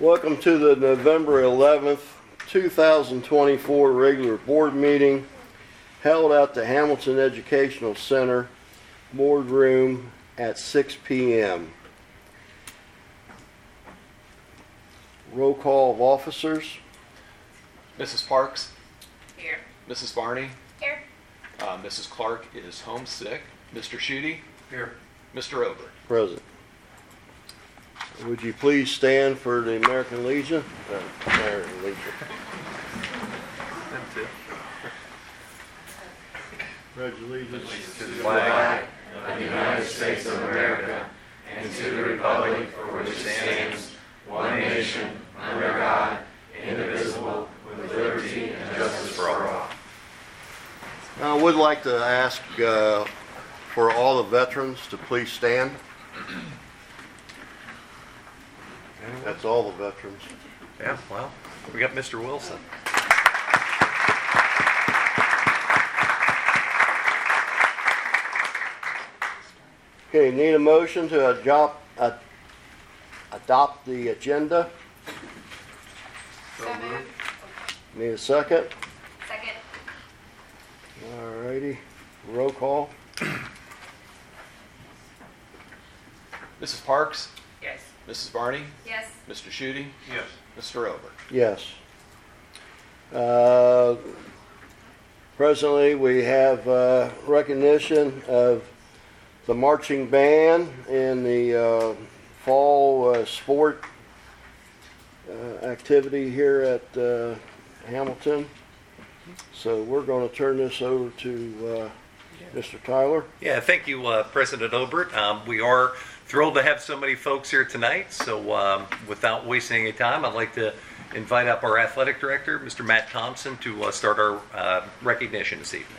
Welcome to the November 11th, 2024 regular board meeting held at the Hamilton Educational Center boardroom at 6 p.m. Roll call of officers. Mrs. Parks? Here. Mrs. Barney? Here. Mrs. Clark is homesick. Mr. Schutte? Here. Mr. Ober? Present. Would you please stand for the American Legion? American Legion. Them too. Pledge allegiance To the flag of the United States of America and to the republic for which it stands, one nation, under God, indivisible, with liberty and justice for all. I would like to ask for all the veterans to please stand. That's all the veterans. Yeah, well, we got Mr. Wilson. Okay, need a motion to adopt the agenda. So moved. Need a second? Second. All righty. Roll call. Mrs. Parks? Yes. Mrs. Barney? Yes. Mr. Schutte? Yes. Mr. Ober? Yes. Presently, we have recognition of the marching band in the fall sport activity here at Hamilton. So we're going to turn this over to Mr. Tyler. Yeah, thank you, President Obert. We are thrilled to have so many folks here tonight. So without wasting any time, I'd like to invite up our athletic director, Mr. Matt Thompson, to start our recognition this evening.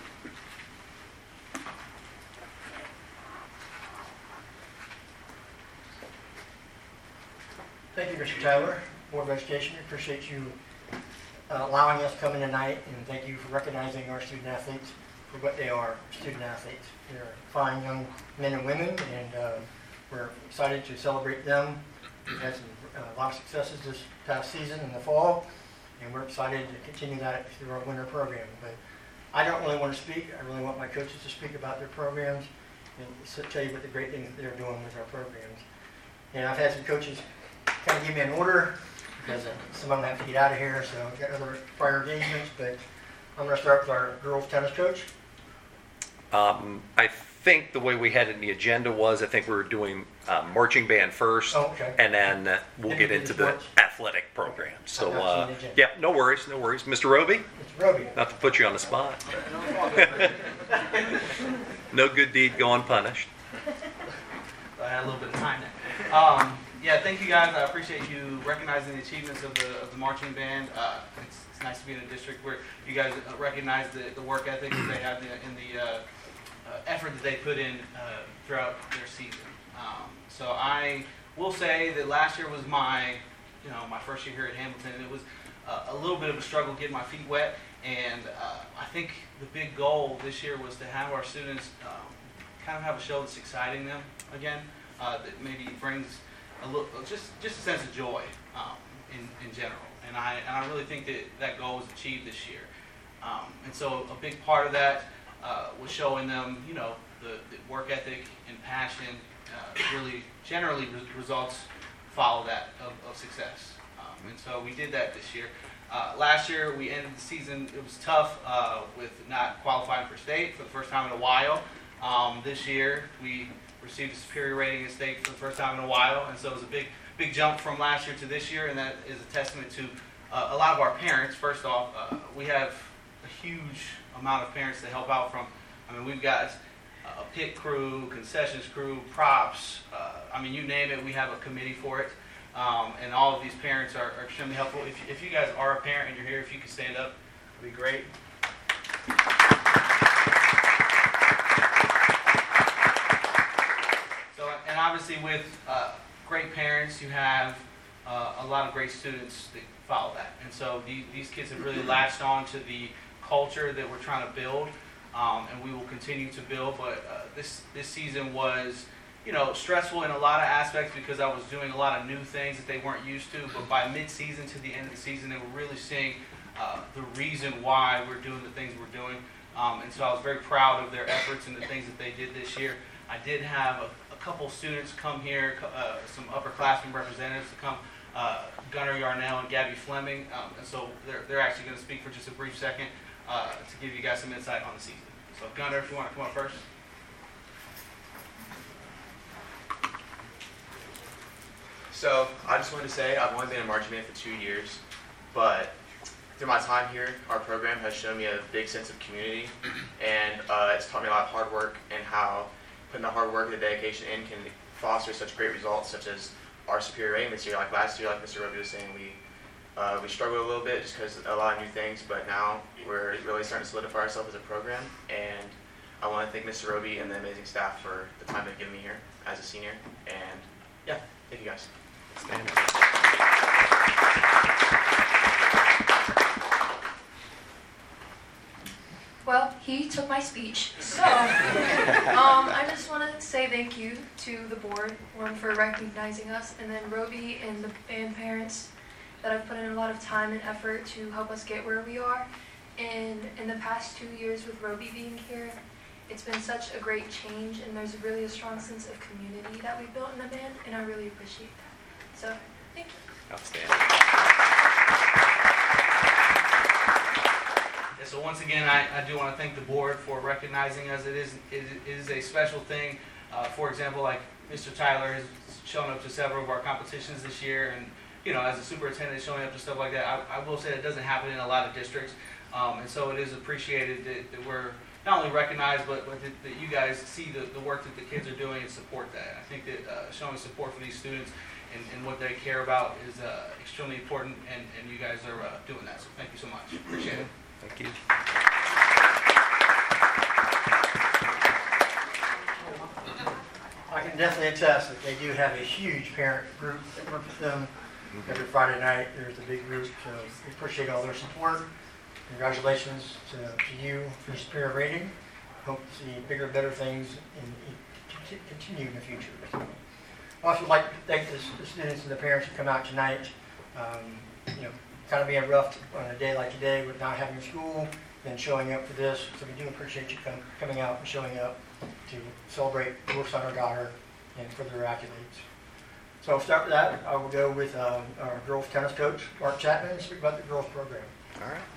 Thank you, Mr. Tyler, Board of Education. We appreciate you allowing us to come in tonight, and thank you for recognizing our student athletes for what they are, student athletes. They're fine young men and women, and we're excited to celebrate them. We've had a lot of successes this past season in the fall, and we're excited to continue that through our winter program. But I don't really want to speak. I really want my coaches to speak about their programs and tell you what the great things that they're doing with our programs. And I've had some coaches kind of give me an order because some of them have to get out of here, so I've got other prior engagements, but I'm going to start with our girls tennis coach. I think the way we had it in the agenda was, I think we were doing marching band first, Oh, okay. and then we'll Then get we do into the the sports. athletic program. So, I've not seen the agenda. yeah, no worries. Mr. Roby, It's Roby. not to put you on the spot. No good deed go unpunished. I had a little bit of time there. Yeah, thank you guys. I appreciate you recognizing the achievements of the marching band. It's nice to be in a district where you guys recognize the work ethic that they have in the effort that they put in throughout their season. So I will say that last year was my first year here at Hamilton. It was a little bit of a struggle getting my feet wet, and I think the big goal this year was to have our students kind of have a show that's exciting them again, that maybe brings a little, just a sense of joy in general. And I really think that goal was achieved this year. And so a big part of that was showing them, the work ethic and passion really generally results follow that of success. And so we did that this year. Last year we ended the season, it was tough with not qualifying for state for the first time in a while. This year we received a superior rating in state for the first time in a while, and so it was a big jump from last year to this year, and that is a testament to a lot of our parents. First off, we have a huge amount of parents that help out from, we've got a pit crew, concessions crew, props, you name it, we have a committee for it, and all of these parents are extremely helpful. If you guys are a parent and you're here, if you could stand up, it'd be great. And obviously with great parents, you have a lot of great students that follow that. And so these kids have really latched on to the culture that we're trying to build, and we will continue to build. But this season was stressful in a lot of aspects because I was doing a lot of new things that they weren't used to. But by mid-season to the end of the season, they were really seeing the reason why we're doing the things we're doing. And so I was very proud of their efforts and the things that they did this year. I did have a couple students come here, some upperclassmen representatives to come, Gunnar Yarnell and Gabby Fleming. And so they're actually going to speak for just a brief second to give you guys some insight on the season. So Gunnar, if you want to come up first. So I just wanted to say I've only been in marching band for 2 years, but through my time here, our program has shown me a big sense of community, and it's taught me a lot of hard work and how putting the hard work and the dedication in can foster such great results, such as our superior rating this year. Like last year, like Mr. Roby was saying, we struggled a little bit just because a lot of new things, but now we're really starting to solidify ourselves as a program, and I want to thank Mr. Roby and the amazing staff for the time they've given me here as a senior, and yeah, thank you guys. Well, he took my speech, so I just want to say thank you to the board, one for recognizing us, and then Roby and the band parents that have put in a lot of time and effort to help us get where we are. And in the past 2 years with Roby being here, it's been such a great change, and there's really a strong sense of community that we've built in the band, and I really appreciate that. So, thank you. Outstanding. Yeah, so once again, I do want to thank the board for recognizing us. It is a special thing. For example, like Mr. Tyler has shown up to several of our competitions this year, and as a superintendent showing up to stuff like that, I will say that doesn't happen in a lot of districts, and so it is appreciated that we're not only recognized, but that you guys see the work that the kids are doing and support that. I think that showing support for these students and what they care about is extremely important, and you guys are doing that. So thank you so much. Appreciate it. Thank you. I can definitely attest that they do have a huge parent group that works with them every Friday night. There's a big group, so we appreciate all their support. Congratulations to you for your superior rating. Hope to see bigger, better things and continue in the future. I also would like to thank the students and the parents who come out tonight. Kind of being rough on a day like today with not having school, then showing up for this. So we do appreciate you coming out and showing up to celebrate your son or daughter and for their accolades. So I'll start with that. I will go with our girls tennis coach, Mark Chapman, and speak about the girls program. All right.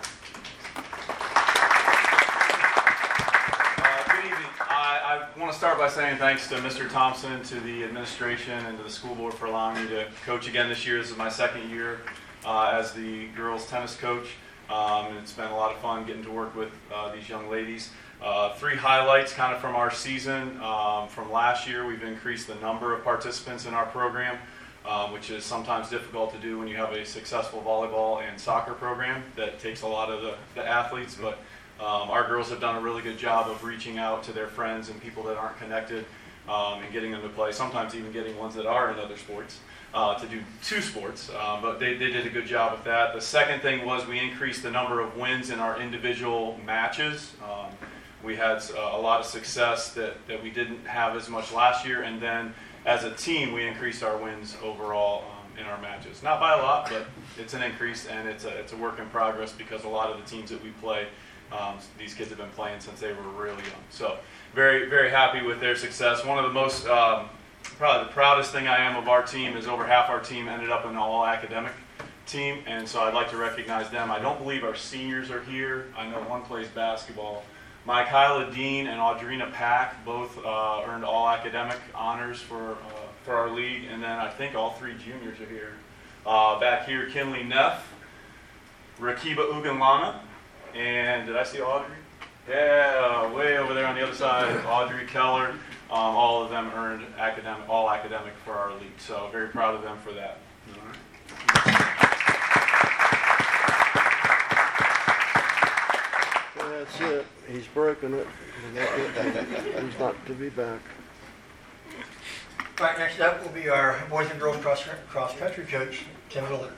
Good evening. I want to start by saying thanks to Mr. Thompson, to the administration, and to the school board for allowing me to coach again this year. This is my second year as the girls tennis coach, and it's been a lot of fun getting to work with these young ladies. 3 highlights kind of from our season. From last year, we've increased the number of participants in our program, which is sometimes difficult to do when you have a successful volleyball and soccer program that takes a lot of the athletes, but our girls have done a really good job of reaching out to their friends and people that aren't connected and getting them to play, sometimes even getting ones that are in other sports. To do 2 sports, but they did a good job with that. The second thing was we increased the number of wins in our individual matches. We had a lot of success that we didn't have as much last year, and then as a team we increased our wins overall in our matches. Not by a lot, but it's an increase, and it's a work in progress because a lot of the teams that we play, these kids have been playing since they were really young. So very, very happy with their success. One of the most probably the proudest thing I am of our team is over half our team ended up in an all-academic team, and so I'd like to recognize them. I don't believe our seniors are here. I know one plays basketball. Kyla Dean and Audrina Pack both earned all-academic honors for our league, and then I think all 3 juniors are here. Back here, Kinley Neff, Rakiba Uganlana, and did I see Audrey? Yeah, way over there on the other side, Audrey Keller. All of them earned all academic for our league, so very proud of them for that. All right. Well, that's it. He's broken it. He's not to be back. All right, next up will be our boys and girls cross country coach, Tim Willard.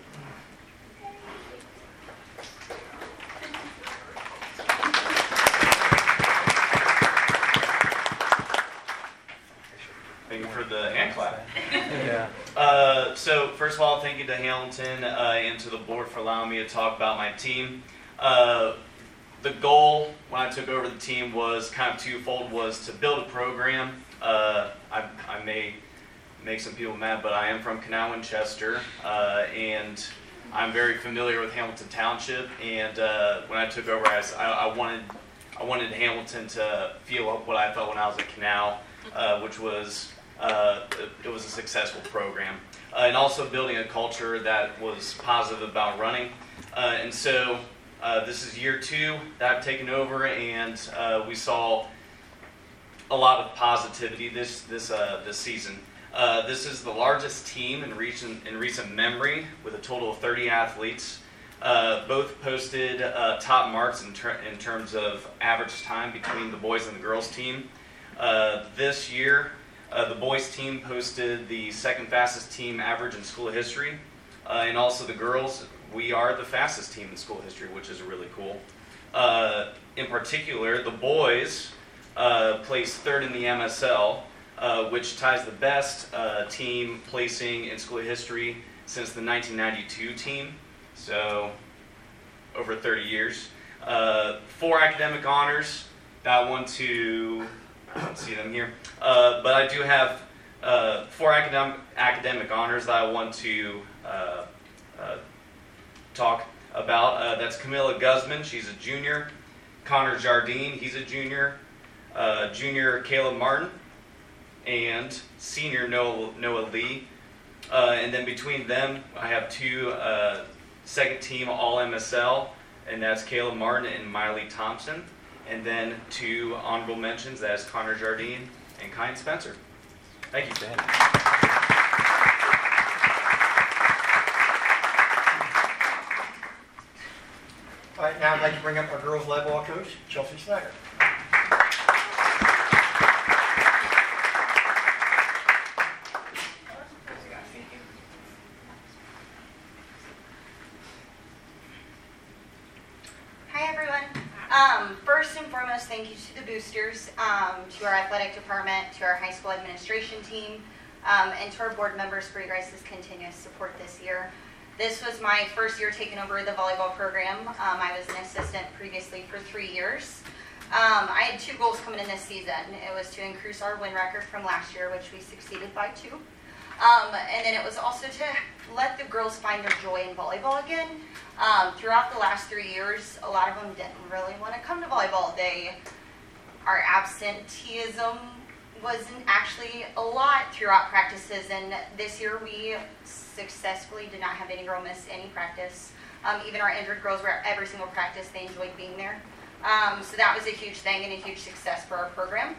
Thank you for the hand clap. Yeah. So first of all, thank you to Hamilton and to the board for allowing me to talk about my team. The goal when I took over the team was kind of twofold, was to build a program. I may make some people mad, but I am from Canal Winchester, and I'm very familiar with Hamilton Township. And when I took over, I wanted Hamilton to feel what I felt when I was at Canal, which was it was a successful program, and also building a culture that was positive about running. And so this is year 2 that I've taken over, and we saw a lot of positivity this season. This is the largest team in recent memory, with a total of 30 athletes. Both posted top marks in terms of average time between the boys and the girls team. This year, the boys team posted the second fastest team average in school history, and also the girls, we are the fastest team in school history, which is really cool. In particular, the boys placed 3rd in the MSL, which ties the best team placing in school history since the 1992 team, so over 30 years. 4 academic honors that I want to, I don't see them here, but I do have 4 academic honors that I want to talk about. That's Camilla Guzman, she's a junior. Connor Jardine, he's a junior. Junior Caleb Martin, and senior Noah Lee. And then between them, I have 2 second team All-MSL, and that's Caleb Martin and Miley Thompson. And then 2 honorable mentions, that's Connor Jardine and Kyan Spencer. Thank you. All right, now I'd like to bring up our girls volleyball coach, Chelsea Snyder. Hi, everyone. First and foremost, thank you to the boosters, to our athletic department, to our high school administration team, and to our board members for your guys' continuous support this year. This was my first year taking over the volleyball program. I was an assistant previously for 3 years. I had 2 goals coming in this season. It was to increase our win record from last year, which we succeeded by 2. And then it was also to let the girls find their joy in volleyball again. Throughout the last 3 years, a lot of them didn't really want to come to volleyball. Our absenteeism wasn't actually a lot throughout practices, and this year we successfully did not have any girl miss any practice. Even our injured girls were at every single practice. They enjoyed being there. So that was a huge thing and a huge success for our program.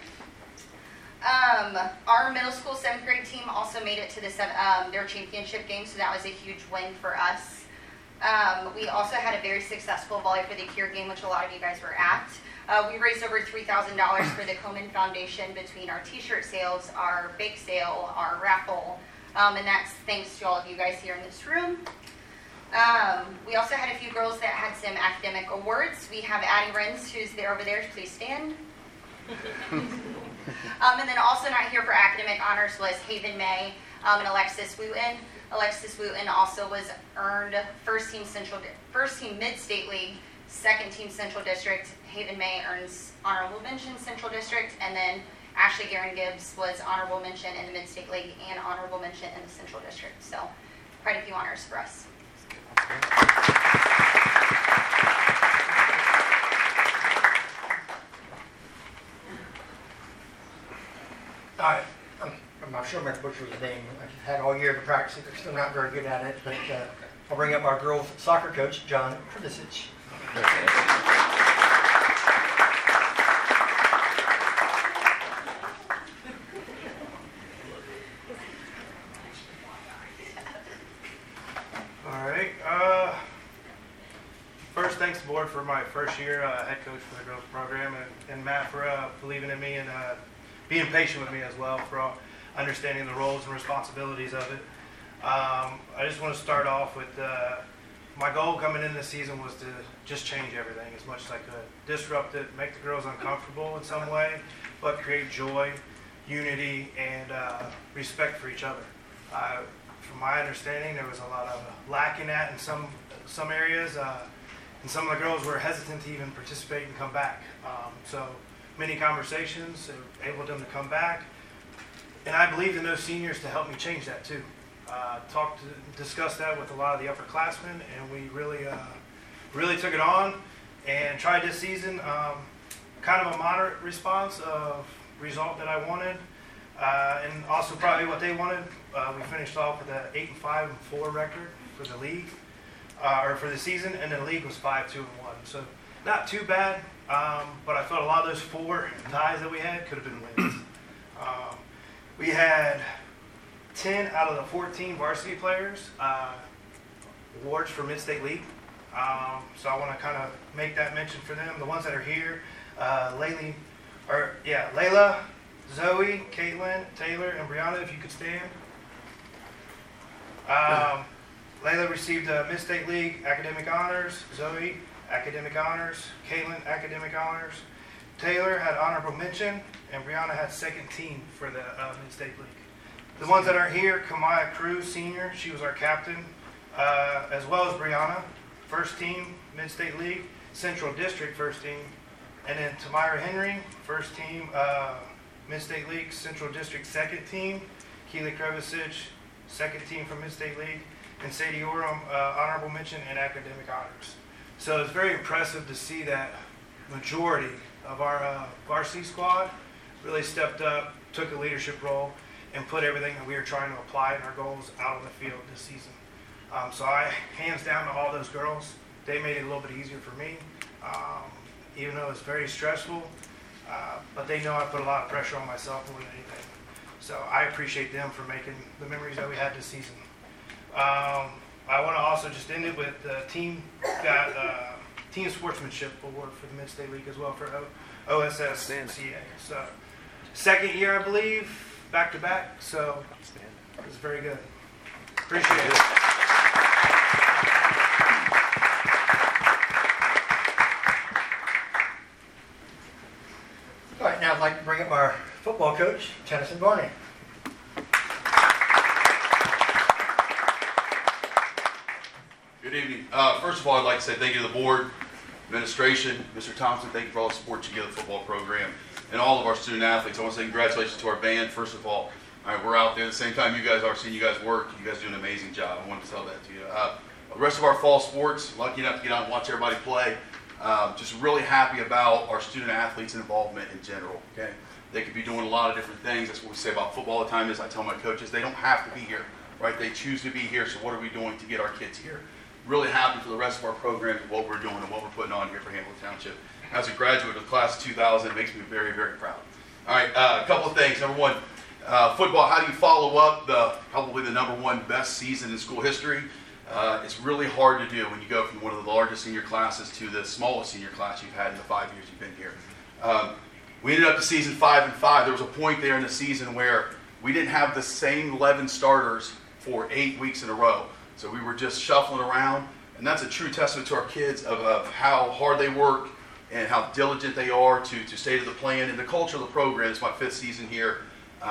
Our middle school 7th grade team also made it to their championship game, so that was a huge win for us. We also had a very successful Volley for the Cure game, which a lot of you guys were at. We raised over $3,000 for the Komen Foundation between our t-shirt sales, our bake sale, our raffle, and that's thanks to all of you guys here in this room. We also had a few girls that had some academic awards. We have Addie Renz, who's there over there. Please stand. And then also not here for academic honors was Haven May and Alexis Wooten. Alexis Wooten also was earned first team Mid-State League, 2nd team Central District. Haven May earns honorable mention Central District, and then Ashley Guerin Gibbs was honorable mention in the Mid-State League and honorable mention in the Central District. So quite a few honors for us. All right, I'm not sure I'm going to butcher his name. I've had all year to practice it, but still not very good at it. But I'll bring up our girls soccer coach, John Krivicic. All right. First, thanks board for my first year head coach for the girls program, and Matt for believing in me and being patient with me as well, for understanding the roles and responsibilities of it. I just want to start off with my goal coming in this season was to just change everything as much as I could. Disrupt it, make the girls uncomfortable in some way, but create joy, unity and respect for each other. From my understanding, there was a lot of lacking that in some areas, and some of the girls were hesitant to even participate and come back. So many conversations, enabled them to come back, and I believed in those seniors to help me change that too. Discussed that with a lot of the upperclassmen, and we really took it on and tried this season. Kind of a moderate response of result that I wanted, and also probably what they wanted. We finished off with an 8-5-4 record for the league, or for the season, and the league was 5-2-1. So not too bad, but I thought a lot of those 4 ties that we had could have been wins. We had 10 out of the 14 varsity players awards for Mid-State League. So I want to kind of make that mention for them. The ones that are here, Layla, Zoe, Caitlin, Taylor, and Brianna, if you could stand. Layla received Mid-State League Academic Honors, Zoe, Academic Honors, Caitlin, Academic Honors. Taylor had Honorable Mention, and Brianna had second team for the Mid-State League. The ones that are here, Kamaya Cruz, senior, she was our captain, as well as Brianna, first team, Mid-State League, Central District first team, and then Tamira Henry, first team, Mid-State League, Central District second team, Keely Krevicic, second team from Mid-State League, and Sadie Oram, Honorable Mention and Academic Honors. So it's very impressive to see that majority of our varsity squad really stepped up, took a leadership role, and put everything that we were trying to apply in our goals out on the field this season. So I, hands down to all those girls, they made it a little bit easier for me, even though it's very stressful, but they know I put a lot of pressure on myself more than anything. So I appreciate them for making the memories that we had this season. I want to also just end it with the team got Team Sportsmanship Award for the Mid-State League as well for OSSCA. So second year, I believe, back to back. So it was very good. Appreciate it. All right, now I'd like to bring up our football coach, Tennyson Barney. Good evening. First of all, I'd like to say thank you to the board, administration, Mr. Thompson. Thank you for all the support you give the football program and all of our student athletes. I want to say congratulations to our band. First of all, we're out there at the same time you guys are, seeing you guys work. You guys do an amazing job. I wanted to tell that to you. The rest of our fall sports, lucky enough to get out and watch everybody play. Just really happy about our student athletes and involvement in general. Okay, they could be doing a lot of different things. That's what we say about football all the time. Is I tell my coaches they don't have to be here, right? They choose to be here. So what are we doing to get our kids here? Really happy for the rest of our programs and what we're doing and what we're putting on here for Hamilton Township. As a graduate of the class of 2000, it makes me very, very proud. All right, a couple of things. Number one, football. How do you follow up probably the number one best season in school history? It's really hard to do when you go from one of the largest senior classes to the smallest senior class you've had in the 5 years you've been here. We ended up the season 5-5. There was a point there in the season where we didn't have the same 11 starters for 8 weeks in a row. So we were just shuffling around, and that's a true testament to our kids of how hard they work and how diligent they are to stay to the plan and the culture of the program. It's my 5th season here.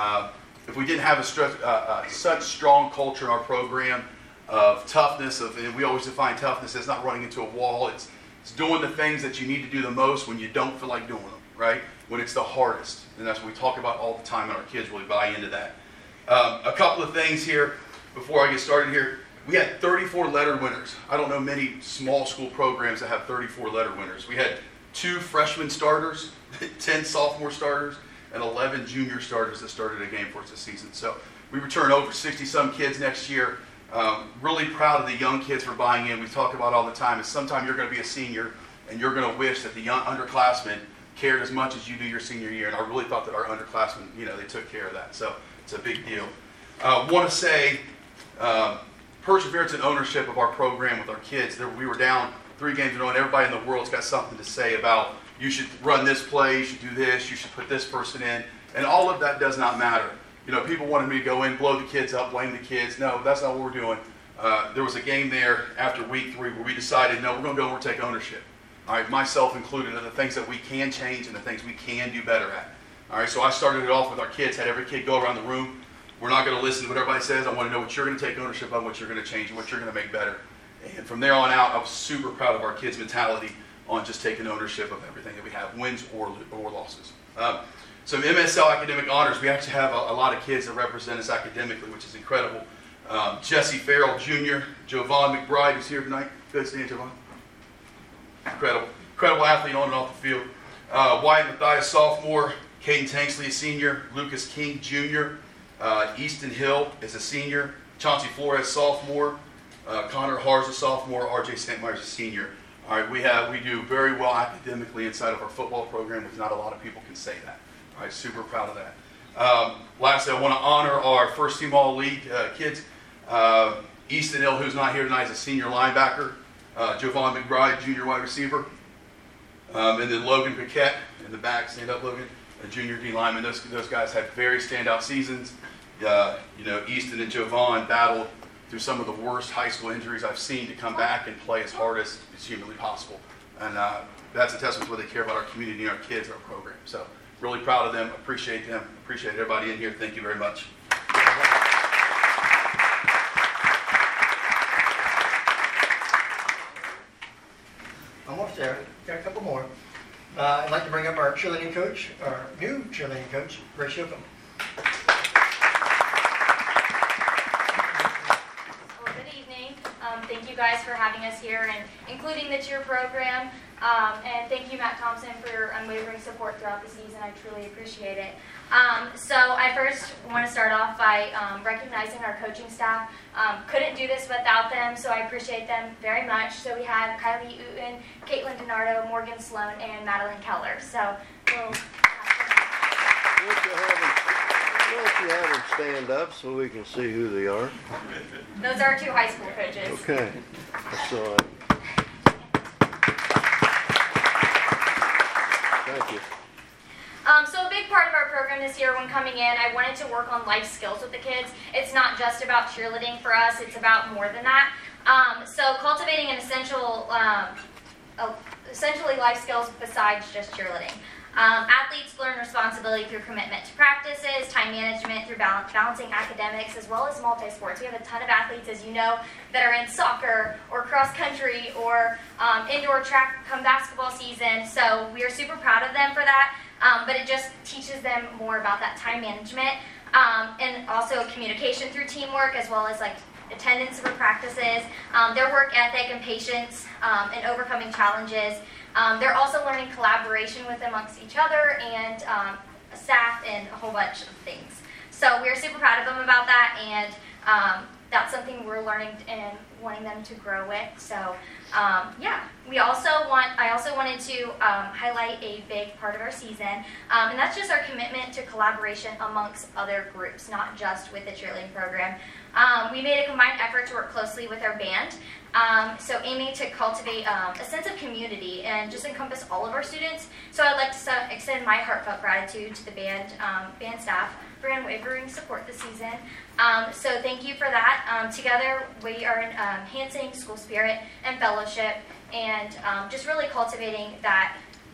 If we didn't have such strong culture in our program of toughness, and we always define toughness as not running into a wall. It's doing the things that you need to do the most when you don't feel like doing them, right? When it's the hardest. And that's what we talk about all the time, and our kids really buy into that. A couple of things here before I get started here. We had 34 letter winners. I don't know many small school programs that have 34 letter winners. We had 2 freshman starters, 10 sophomore starters, and 11 junior starters that started a game for us this season. So we return over 60-some kids next year. Really proud of the young kids for buying in. We talk about all the time is sometime you're going to be a senior and you're going to wish that the young underclassmen cared as much as you do your senior year. And I really thought that our underclassmen, they took care of that. So it's a big deal. Want to say perseverance and ownership of our program with our kids. We were down 3 games in a row, and everybody in the world's got something to say about you should run this play, you should do this, you should put this person in. And all of that does not matter. People wanted me to go in, blow the kids up, blame the kids. No, that's not what we're doing. There was a game there after week 3 where we decided, no, we're going to go and we're take ownership. All right, myself included, of the things that we can change and the things we can do better at. All right, so I started it off with our kids, had every kid go around the room. We're not going to listen to what everybody says. I want to know what you're going to take ownership of, what you're going to change, and what you're going to make better. And from there on out, I was super proud of our kids' mentality on just taking ownership of everything that we have, wins or losses. Some MSL academic honors. We actually have a lot of kids that represent us academically, which is incredible. Jesse Farrell Jr., Jovan McBride, who's here tonight. Good to see you, Jovan. Incredible athlete on and off the field. Wyatt Mathias, sophomore. Caden Tanksley, a senior. Lucas King, junior. Easton Hill is a senior. Chauncey Flores, sophomore. Connor Harz, a sophomore. RJ St. Myers, a senior. All right, we do very well academically inside of our football program, which not a lot of people can say that. All right, super proud of that. Lastly, I want to honor our first team all-league kids. Easton Hill, who's not here tonight, is a senior linebacker. Jovan McBride, junior wide receiver. And then Logan Paquette in the back. Stand up, Logan. A junior D lineman. Those guys had very standout seasons. Easton and Jovan battled through some of the worst high school injuries I've seen to come back and play as hard as humanly possible. And that's a testament to what they care about our community and our kids and our program. So really proud of them. Appreciate them. Appreciate everybody in here. Thank you very much. Almost there. Got a couple more. I'd like to bring up our cheerleading coach, our new cheerleading coach, Grace Yoakum. Well, good evening. Thank you guys for having us here and including the cheer program. And thank you, Matt Thompson, for your unwavering support throughout the season. I truly appreciate it. So I first want to start off by recognizing our coaching staff. Couldn't do this without them, so I appreciate them very much. So we have Kylie Uten, Caitlin DiNardo, Morgan Sloan, and Madeline Keller. So we'll Why don't you have them stand up so we can see who they are? those are 2 high school coaches. Okay. That's all right. Thank you. So a big part of our program this year when coming in, I wanted to work on life skills with the kids. It's not just about cheerleading for us, it's about more than that. So cultivating an essentially life skills besides just cheerleading. Athletes learn responsibility through commitment to practices, time management through balancing academics, as well as multi-sports. We have a ton of athletes, as you know, that are in soccer or cross country or indoor track come basketball season. So we are super proud of them for that. But it just teaches them more about that time management and also communication through teamwork, as well as like attendance for practices, their work ethic and patience and overcoming challenges. They're also learning collaboration with amongst each other and staff and a whole bunch of things. So we're super proud of them about that, and that's something we're learning and wanting them to grow with. So yeah, I also wanted to highlight a big part of our season, and that's just our commitment to collaboration amongst other groups, not just with the cheerleading program. We made a combined effort to work closely with our band, so aiming to cultivate a sense of community and just encompass all of our students. So I'd like to extend my heartfelt gratitude to the band staff for unwavering support this season. So thank you for that. Together we are enhancing school spirit and fellowship, and just really cultivating that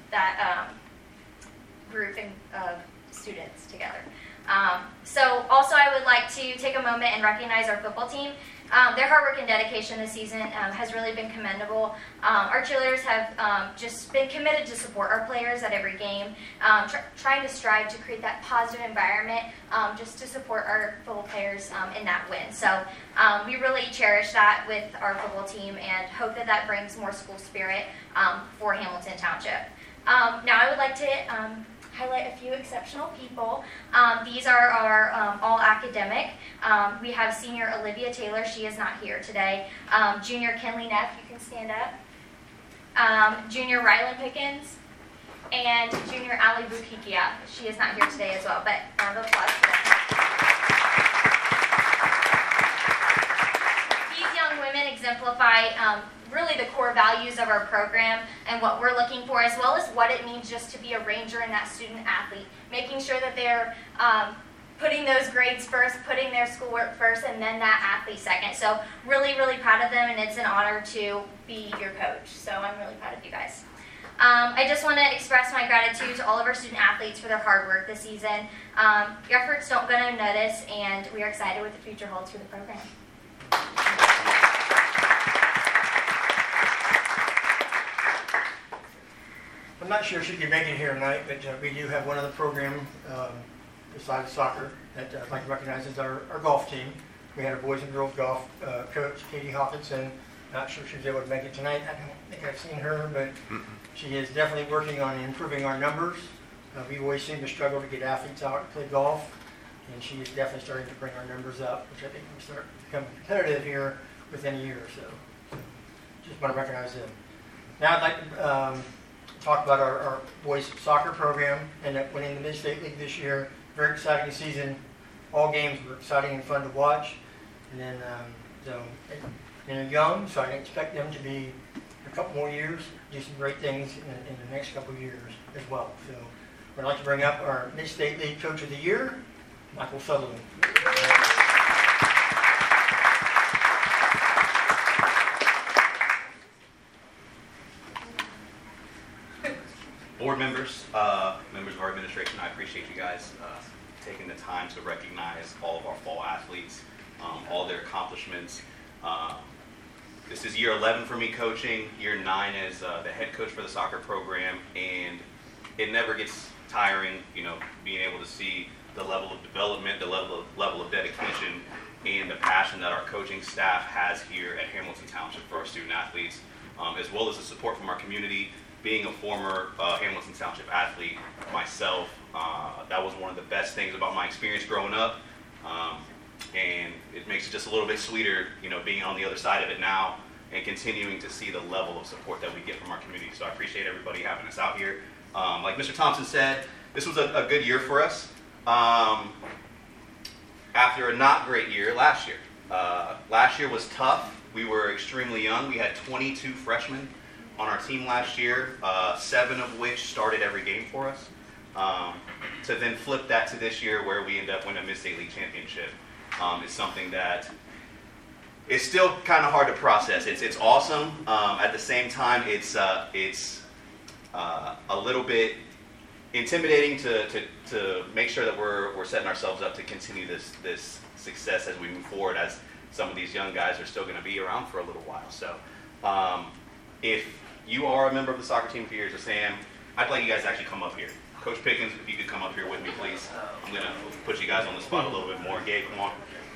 group of students together. So also I would like to take a moment and recognize our football team. Their hard work and dedication this season has really been commendable. Our cheerleaders have just been committed to support our players at every game, trying to strive to create that positive environment just to support our football players in that win. So we really cherish that with our football team and hope that that brings more school spirit for Hamilton Township. Now I would like to highlight a few exceptional people. These are our all academic. We have senior Olivia Taylor. She is not here today. Junior Kenley Neff, you can stand up. Junior Rylan Pickens. And junior Ali Bukikia. She is not here today as well, but round of applause for them. These young women exemplify really the core values of our program and what we're looking for, as well as what it means just to be a ranger and that student athlete, making sure that they're putting those grades first, putting their schoolwork first, and then that athlete second. So really, really proud of them, and it's an honor to be your coach. So I'm really proud of you guys. I just want to express my gratitude to all of our student athletes for their hard work this season. Your efforts don't go unnoticed, and we are excited what the future holds for the program. I'm not sure if she can make it here tonight, but we do have one other program besides soccer that I'd like to recognize is our golf team. We had a boys and girls golf coach, Katie Hawkinson. Not sure she was able to make it tonight. I don't think I've seen her, but she is definitely working on improving our numbers. We always seem to struggle to get athletes out to play golf, and she is definitely starting to bring our numbers up, which I think will start to become competitive here within a year or so. Just want to recognize them. Now I'd like to talk about our boys soccer program, and that winning the Mid-State League this year. Very exciting season. All games were exciting and fun to watch. And then, they're young, so I expect them to be a couple more years, do some great things in the next couple of years as well. So I'd like to bring up our Mid-State League Coach of the Year, Michael Sutherland. Board members, members of our administration, I appreciate you guys taking the time to recognize all of our fall athletes, all their accomplishments. This is year 11 for me coaching, year 9 as the head coach for the soccer program, and it never gets tiring, being able to see the level of development, the level of dedication, and the passion that our coaching staff has here at Hamilton Township for our student athletes, as well as the support from our community. Being a former Hamilton Township athlete myself, that was one of the best things about my experience growing up. And it makes it just a little bit sweeter, being on the other side of it now and continuing to see the level of support that we get from our community. So I appreciate everybody having us out here. Like Mr. Thompson said, this was a good year for us. After a not great year last year. Last year was tough. We were extremely young. We had 22 freshmen on our team last year, 7 of which started every game for us. To then flip that to this year where we end up winning a Mid-State League championship is something that is still kind of hard to process. It's awesome. At the same time, it's a little bit intimidating to make sure that we're setting ourselves up to continue this success as we move forward, as some of these young guys are still going to be around for a little while. So if you are a member of the soccer team for years of Sam, I'd like you guys to actually come up here. Coach Pickens, if you could come up here with me, please. I'm going to put you guys on the spot a little bit more. Gabe, come on.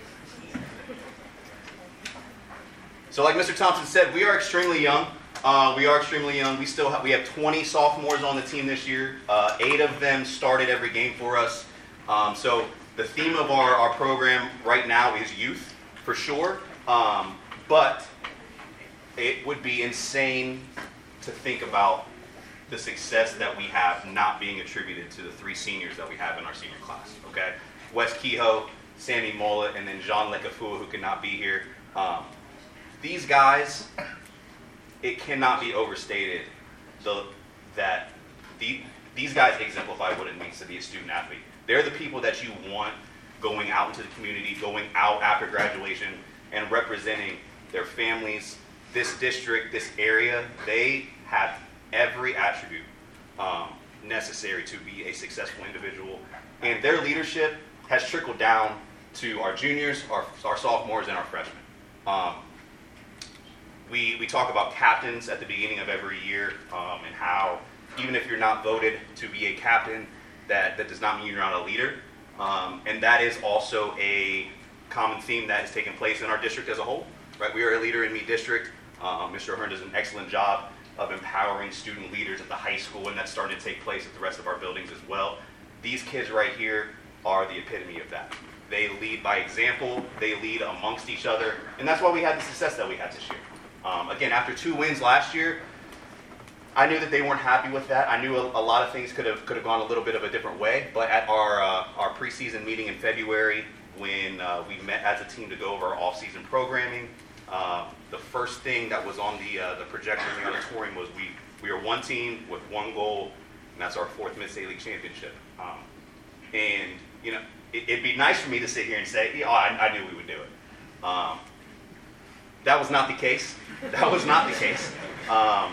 So like Mr. Thompson said, we are extremely young. We have 20 sophomores on the team this year. 8 of them started every game for us. So the theme of our program right now is youth, for sure. But it would be insane to think about the success that we have not being attributed to the 3 seniors that we have in our senior class, okay? Wes Kehoe, Sammy Mullet, and then Jean Lekafua, who could not be here. These guys, it cannot be overstated that these guys exemplify what it means to be a student athlete. They're the people that you want going out into the community, going out after graduation, and representing their families, this district, this area. They have every attribute necessary to be a successful individual. And their leadership has trickled down to our juniors, our sophomores, and our freshmen. We talk about captains at the beginning of every year, and how even if you're not voted to be a captain, that does not mean you're not a leader. And that is also a common theme that has taken place in our district as a whole. Right? We are a leader in Meade District. Mr. Ahern does an excellent job of empowering student leaders at the high school, and that's starting to take place at the rest of our buildings as well. These kids right here are the epitome of that. They lead by example, they lead amongst each other, and that's why we had the success that we had this year. Again, after 2 wins last year, I knew that they weren't happy with that. I knew a lot of things could have gone a little bit of a different way, but at our preseason meeting in February, when we met as a team to go over our off-season programming, the first thing that was on the projector in the auditorium was we are one team with one goal, and that's our 4th Mid-State League championship. And it'd be nice for me to sit here and say, I knew we would do it. That was not the case.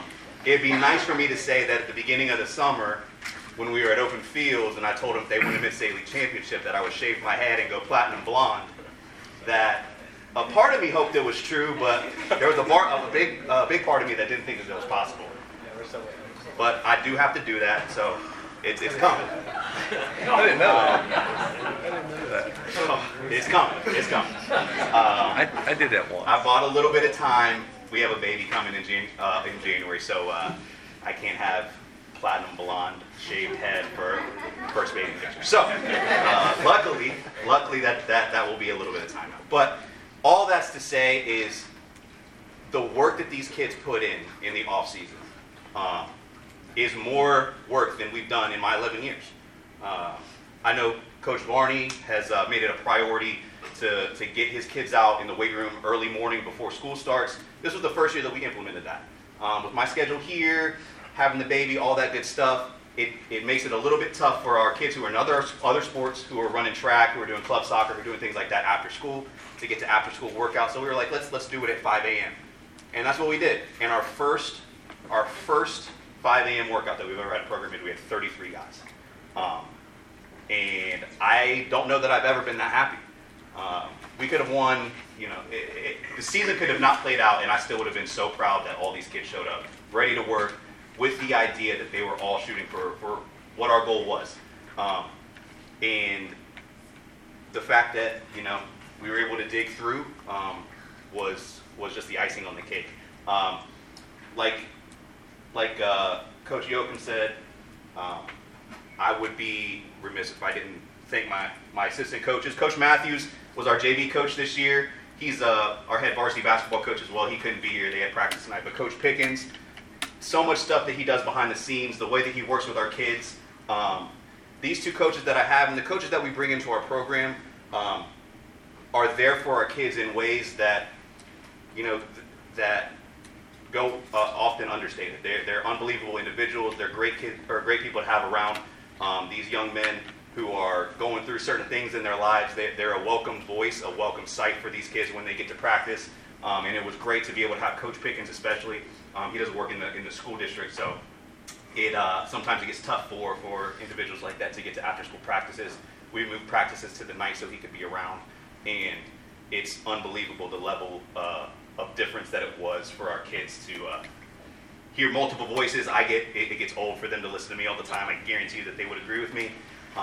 it'd be nice for me to say that at the beginning of the summer, when we were at Open Fields, and I told them if they win the Mid-State League Championship, that I would shave my head and go platinum blonde. That a part of me hoped it was true, but there was a big part of me that didn't think that it was possible. But I do have to do that, so it's coming. I didn't know that. It's coming. It's coming. I did that once. I bought a little bit of time. We have a baby coming in January, so I can't have platinum blonde shaved head for first baby picture. So luckily that will be a little bit of time now. But all that's to say is the work that these kids put in the off season is more work than we've done in my 11 years. I know Coach Varney has made it a priority to get his kids out in the weight room early morning before school starts. This was the first year that we implemented that. With my schedule here, having the baby, all that good stuff, it makes it a little bit tough for our kids who are in other sports, who are running track, who are doing club soccer, who are doing things like that after school, to get to after school workouts. So we were like, let's do it at 5 a.m. And that's what we did. And our first 5 a.m. workout that we've ever had programmed, we had 33 guys. And I don't know that I've ever been that happy. We could have won, the season could have not played out, and I still would have been so proud that all these kids showed up, ready to work, with the idea that they were all shooting for what our goal was. And the fact that, we were able to dig through was just the icing on the cake. Like Coach Yoakum said, I would be remiss if I didn't thank my assistant coaches. Coach Matthews was our JV coach this year. He's our head varsity basketball coach as well. He couldn't be here. They had practice tonight. But Coach Pickens, so much stuff that he does behind the scenes, the way that he works with our kids. These two coaches that I have and the coaches that we bring into our program are there for our kids in ways that, that go often understated. They're unbelievable individuals. They're great kids, or great people to have around. These young men who are going through certain things in their lives, they're a welcome voice, a welcome sight for these kids when they get to practice. And it was great to be able to have Coach Pickens, especially. He doesn't work in the school district, so sometimes it gets tough for individuals like that to get to after-school practices. We moved practices to the night so he could be around, and it's unbelievable the level of difference that it was for our kids to hear multiple voices. It gets old for them to listen to me all the time. I guarantee you that they would agree with me.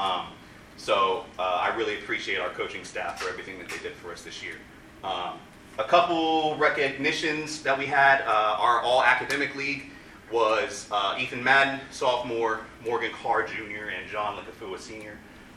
So I really appreciate our coaching staff for everything that they did for us this year. A couple recognitions that we had, our all-academic league was Ethan Madden, sophomore, Morgan Carr, junior, and John Lakafua, senior.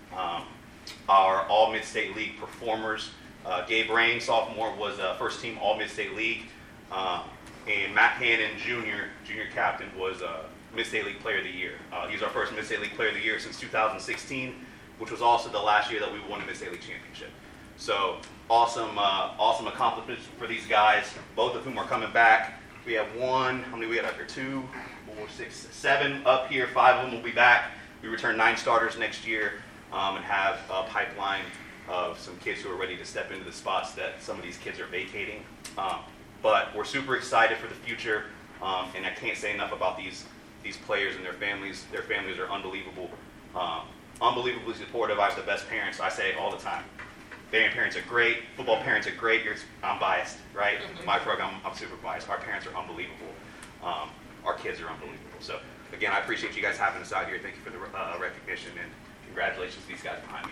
Our all-mid-state league performers, Gabe Rain, sophomore, was first-team all-mid-state league, and Matt Hannon, junior captain, was Mid-State League Player of the Year. He's our first Mid-State League Player of the Year since 2016, which was also the last year that we won the Mid-State League Championship. So awesome accomplishments for these guys, both of whom are coming back. We have how many we have up here? 2, 4, 6, 7 up here. 5 of them will be back. We return 9 starters next year and have a pipeline of some kids who are ready to step into the spots that some of these kids are vacating. But we're super excited for the future, and I can't say enough about these players and their families. Their families are unbelievable, unbelievably supportive. I have the best parents. I say it all the time. Band parents are great. Football parents are great. I'm biased, right? My program, I'm super biased. Our parents are unbelievable. Our kids are unbelievable. So again, I appreciate you guys having us out here. Thank you for the recognition, and congratulations to these guys behind me.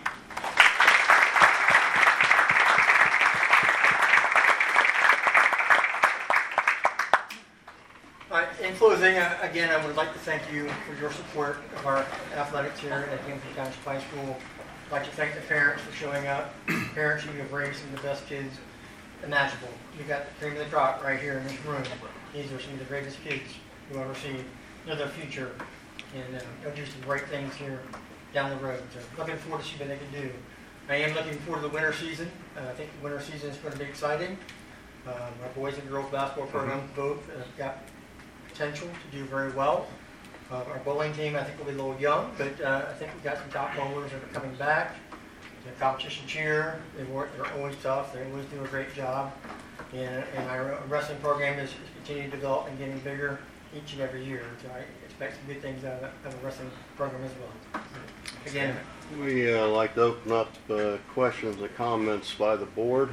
In closing, again, I would like to thank you for your support of our athletics here at Hamilton Township High School. I'd like to thank the parents for showing up. Parents, you have raised some of the best kids imaginable. You got the cream of the crop right here in this room. These are some of the greatest kids you'll ever see. They're their future, and they'll do some great things here down the road. So looking forward to see what they can do. I am looking forward to the winter season. I think the winter season is going to be exciting. Our boys and girls basketball program both got potential to do very well. Our bowling team, I think, will be a little young, but I think we've got some top bowlers that are coming back. The competition cheer, they're always tough. They always do a great job. And our wrestling program is continuing to develop and getting bigger each and every year. So I expect some good things out of the wrestling program as well. Again, We like to open up questions and comments by the board.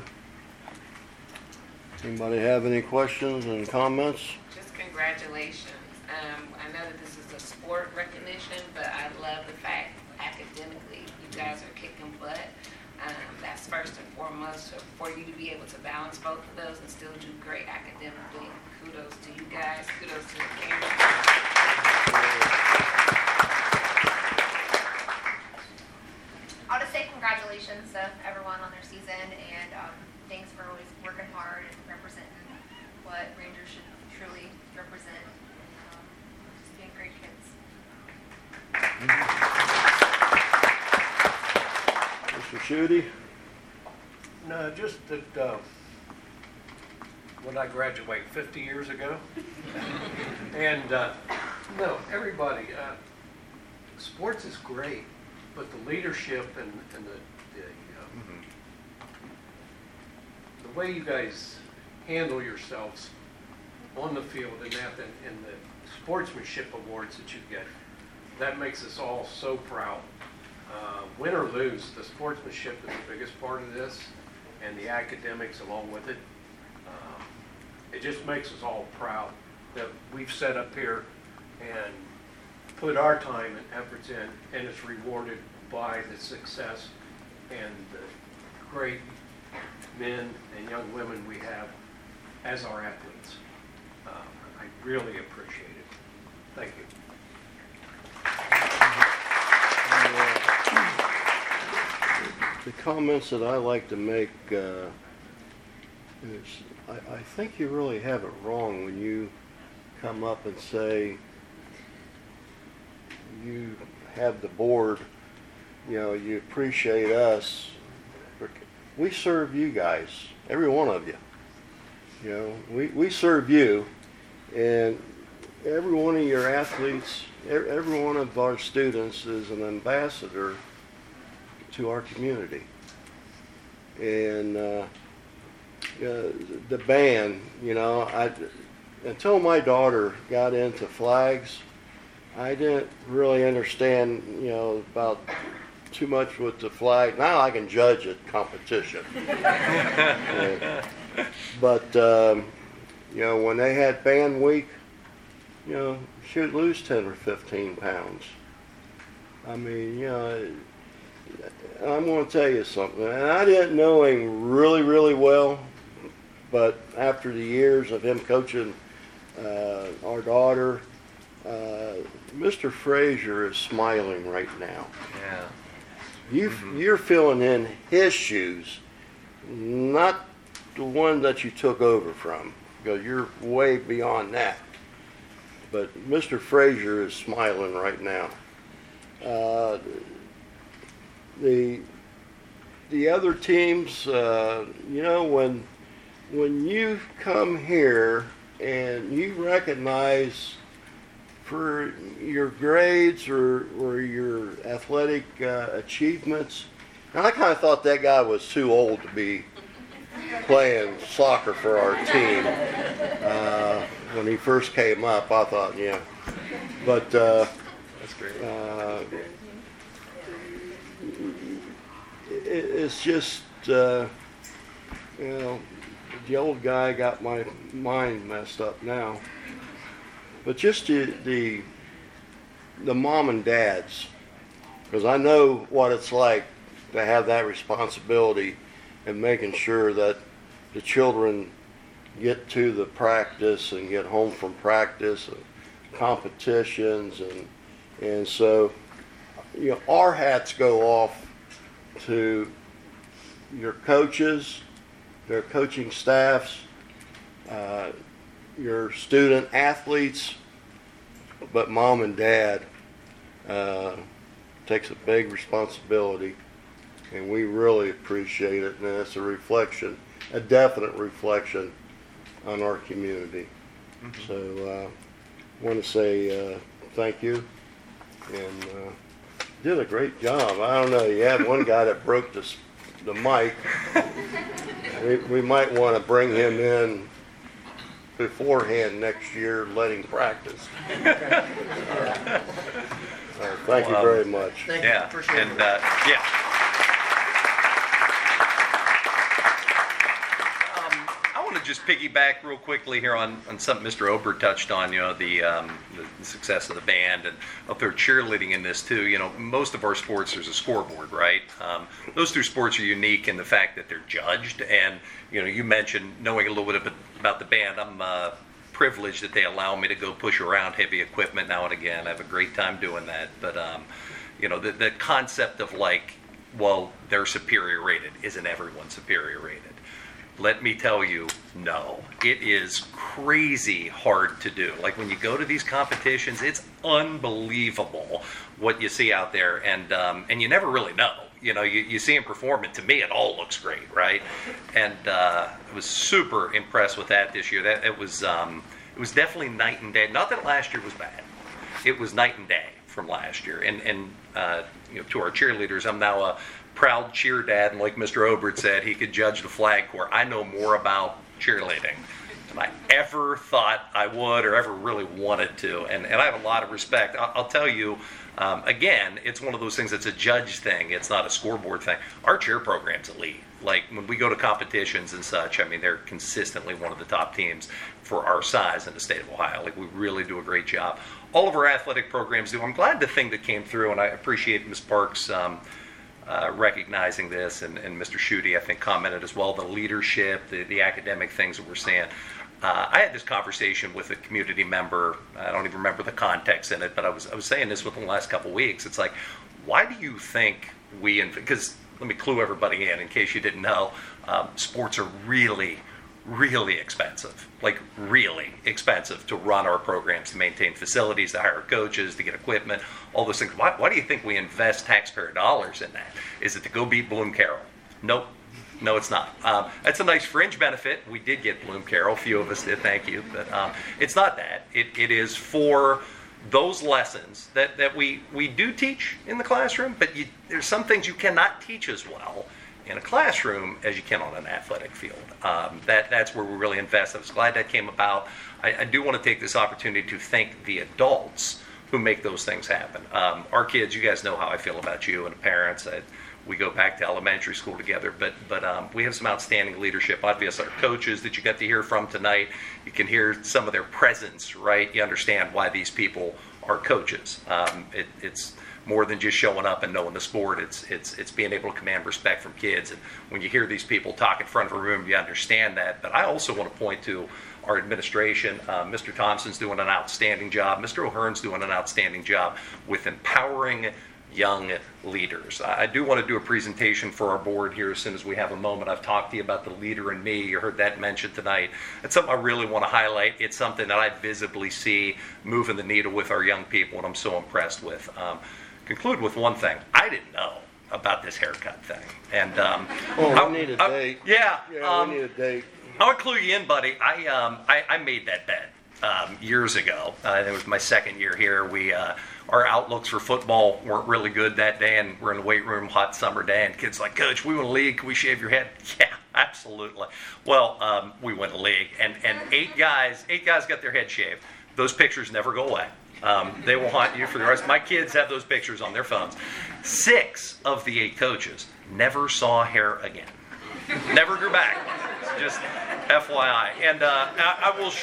Anybody have any questions and comments? Just congratulations. I know that this is a sport recognition, but I love the fact academically you guys are kicking butt. That's first and foremost. So for you to be able to balance both of those and still do great academically, kudos to you guys. Kudos to the parents. I'll just say congratulations to everyone on their season, and thanks for always working hard and representing what Rangers should truly represent, and just being great kids. Mr. Schutte? No, just that when I graduated 50 years ago, and no, everybody, sports is great, but the leadership and the way you guys handle yourselves on the field and the sportsmanship awards that you get, that makes us all so proud. Win or lose, the sportsmanship is the biggest part of this, and the academics along with it. It just makes us all proud that we've sat up here and put our time and efforts in, and it's rewarded by the success and the great men and young women we have as our athletes. I really appreciate it. Thank you. The comments that I like to make is I think you really have it wrong when you come up and say you have the board, you appreciate us. We serve you guys, every one of you. We serve you, and every one of your athletes, every one of our students is an ambassador to our community. And the band, until my daughter got into flags, I didn't really understand, about too much with the flag. Now I can judge at competition. But, when they had band week, she'd lose 10 or 15 pounds. I mean, I'm going to tell you something. And I didn't know him really, really well, but after the years of him coaching our daughter, Mr. Frazier is smiling right now. Yeah. You're filling in his shoes, not the one that you took over from, because you're way beyond that. But Mr. Frazier is smiling right now. The other teams, when you come here and you recognize for your grades or your athletic achievements, and I kind of thought that guy was too old to be playing soccer for our team. When he first came up, I thought, yeah. But that's great. It's just, the old guy got my mind messed up now. But just the mom and dads, because I know what it's like to have that responsibility and making sure that the children get to the practice and get home from practice and competitions, and so our hats go off to your coaches, their coaching staffs, your student athletes, but mom and dad takes a big responsibility, and we really appreciate it, and it's a definite reflection on our community. Mm-hmm. So I want to say thank you, and did a great job. I don't know, you had one guy that broke the mic. We might want to bring him in beforehand next year, letting practice. Thank you very much. Thank you. Yeah, Appreciate and it. yeah. I want to just piggyback real quickly here on something Mr. Obert touched on. The success of the band and up there cheerleading in this too. Most of our sports there's a scoreboard, right? Those two sports are unique in the fact that they're judged, and you mentioned knowing a little bit about the band. I'm privileged that they allow me to go push around heavy equipment now and again. I have a great time doing that. But the concept of they're superior rated. Isn't everyone superior rated? Let me tell you, no. It is crazy hard to do. Like when you go to these competitions, it's unbelievable what you see out there, and you never really know. You see them perform, and to me, it all looks great, right? And I was super impressed with that this year. It was definitely night and day. Not that last year was bad. It was night and day from last year. And to our cheerleaders, I'm now a proud cheer dad, and like Mr. Obert said, he could judge the flag corps. I know more about cheerleading than I ever thought I would or ever really wanted to, and I have a lot of respect. I'll tell you, again, it's one of those things that's a judge thing. It's not a scoreboard thing. Our cheer program's elite. Like when we go to competitions and such, I mean, they're consistently one of the top teams for our size in the state of Ohio. Like we really do a great job. All of our athletic programs do. I'm glad the thing that came through, and I appreciate Ms. Parks recognizing this, and Mr. Schutte, I think, commented as well, the leadership, the academic things that we're seeing. I had this conversation with a community member. I don't even remember the context in it, but I was saying this within the last couple of weeks. It's like, why do you think because let me clue everybody in case you didn't know, sports are really, really expensive, like really expensive to run our programs, to maintain facilities, to hire coaches, to get equipment, all those things. Why do you think we invest taxpayer dollars in that? Is it to go beat Bloom Carroll? Nope. No, it's not. That's a nice fringe benefit. We did get Bloom Carroll. A few of us did, thank you. But it's not that. It is for those lessons that we do teach in the classroom, but there's some things you cannot teach as well in a classroom as you can on an athletic field. That's where we really invest. I was glad that came about. I do want to take this opportunity to thank the adults who make those things happen. Our kids, you guys know how I feel about you and the parents. We go back to elementary school together, but we have some outstanding leadership. Obviously, our coaches that you got to hear from tonight, you can hear some of their presence, right? You understand why these people are coaches. It's more than just showing up and knowing the sport. It's being able to command respect from kids. And when you hear these people talk in front of a room, you understand that. But I also want to point to our administration. Mr. Thompson's doing an outstanding job. Mr. O'Hearn's doing an outstanding job with empowering young leaders. I do want to do a presentation for our board here as soon as we have a moment. I've talked to you about the leader in me. You heard that mentioned tonight. It's something I really want to highlight. It's something that I visibly see moving the needle with our young people, and I'm so impressed with. Conclude with one thing. I didn't know about this haircut thing. And we need a date. Yeah, we need a date. I would clue you in, buddy. I made that bet years ago. It was my second year here. Our outlooks for football weren't really good that day, and we're in the weight room, hot summer day, and kids like, Coach, we win a league. Can we shave your head? Yeah, absolutely. Well, we win the league, and eight guys got their head shaved. Those pictures never go away. They will haunt you for the rest. My kids have those pictures on their phones. 6 of the 8 coaches never saw hair again. Never grew back. Just FYI. And I will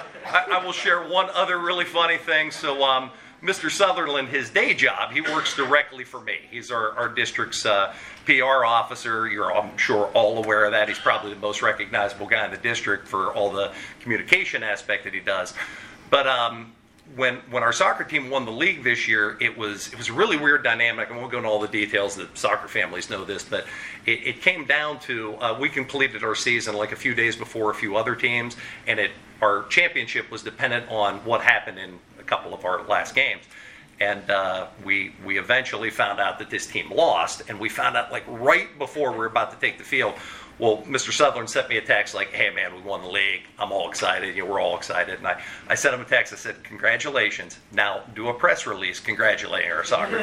share one other really funny thing. So Mr. Sutherland, his day job, he works directly for me. He's our district's PR officer. You're, I'm sure, all aware of that. He's probably the most recognizable guy in the district for all the communication aspect that he does. But when our soccer team won the league this year, it was a really weird dynamic. I won't go into all the details. The soccer families know this, but it came down to we completed our season like a few days before a few other teams, and our championship was dependent on what happened in a couple of our last games. And we eventually found out that this team lost, and we found out like right before we were about to take the field. Well, Mr. Sutherland sent me a text like, hey, man, we won the league. I'm all excited. We're all excited. And I sent him a text. I said, congratulations. Now do a press release congratulating our soccer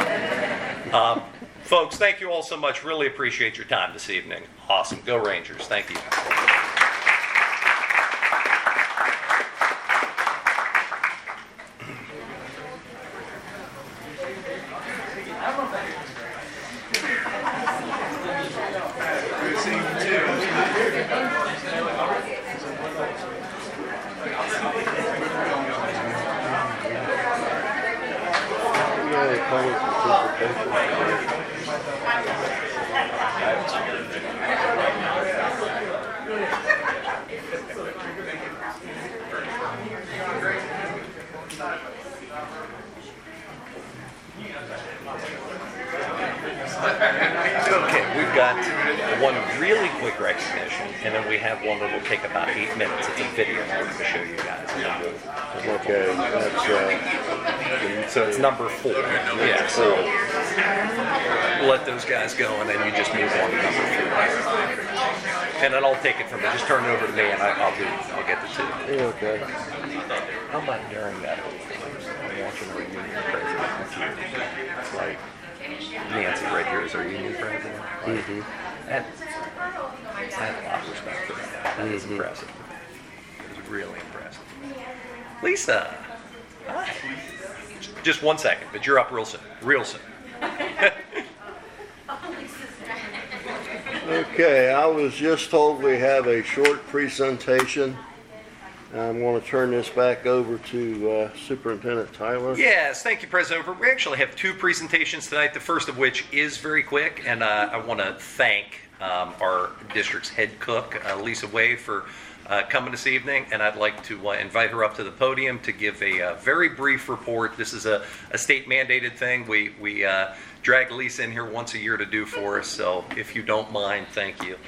team. So, folks, thank you all so much. Really appreciate your time this evening. Awesome. Go Rangers. Thank you. public participation. Okay, we've got one really quick recognition, and then we have one that will take about 8 minutes. It's a video I'm going to show you guys. And then we'll Okay, so it's number 4. Yeah, so we'll let those guys go, and then you just move on to number 4. And then I'll take it from there. Just turn it over to me, and I'll get the 2. Okay. How about during that whole thing? I'm watching our union president. It's like Nancy right here is our union president. Mm-hmm. I had a lot of respect for that. That was impressive. It was really impressive. Lisa, hi. Just 1 second, but you're up real soon. Real soon. Okay, I was just told we have a short presentation. I'm going to turn this back over to Superintendent Tyler. Yes, thank you, President Ober. We actually have 2 presentations tonight, the first of which is very quick, and I want to thank our district's head cook, Lisa Way, for coming this evening, and I'd like to invite her up to the podium to give a very brief report. This is a state-mandated thing. We drag Lisa in here once a year to do for us, so if you don't mind, thank you.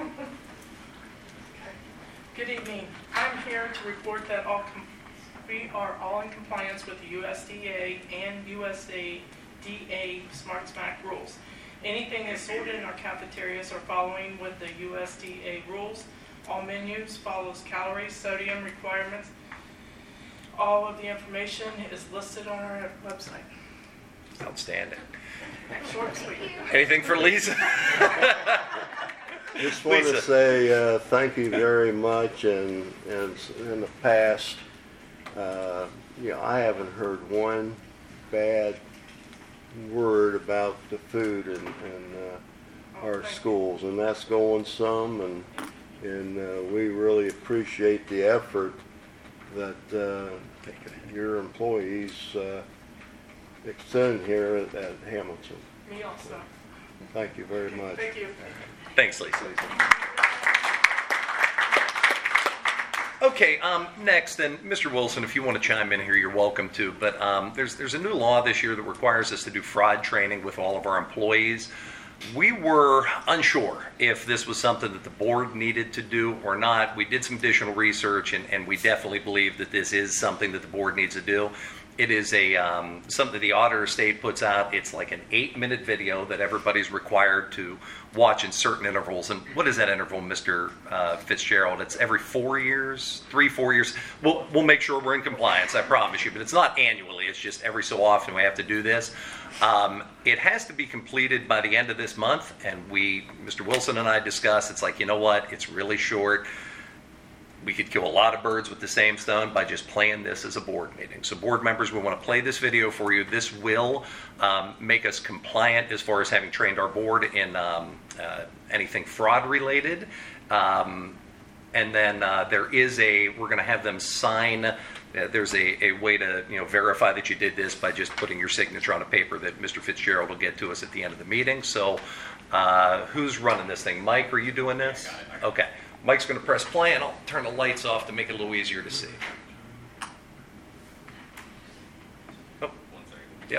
Good evening. I'm here to report that we are all in compliance with the USDA and USDA Smart Smack rules. Anything that's sold in our cafeterias are following with the USDA rules. All menus follows calories, sodium requirements. All of the information is listed on our website. Outstanding. Short and sweet. Anything for Lisa? Just want to say thank you very much, and in the past, I haven't heard one bad word about the food in our schools, and that's going some, and we really appreciate the effort that your employees extend here at Hamilton. Me also. Thank you very much. Thank you. Thanks, Lisa. Okay, next, and Mr. Wilson, if you want to chime in here, you're welcome to, but there's a new law this year that requires us to do fraud training with all of our employees. We were unsure if this was something that the board needed to do or not. We did some additional research, and we definitely believe that this is something that the board needs to do. It is something that the Auditor State puts out. It's like an 8-minute video that everybody's required to watch in certain intervals. And what is that interval, Mr. Fitzgerald? It's every 4 years, 3-4 years. We'll make sure we're in compliance, I promise you. But it's not annually. It's just every so often we have to do this. It has to be completed by the end of this month. And Mr. Wilson and I discussed, it's like, you know what? It's really short. We could kill a lot of birds with the same stone by just playing this as a board meeting. So board members, we want to play this video for you. This will make us compliant as far as having trained our board in anything fraud related. And then we're going to have them sign. There's a way to verify that you did this by just putting your signature on a paper that Mr. Fitzgerald will get to us at the end of the meeting. So who's running this thing? Mike, are you doing this? Okay. Mike's going to press play, and I'll turn the lights off to make it a little easier to see. Oh, yep.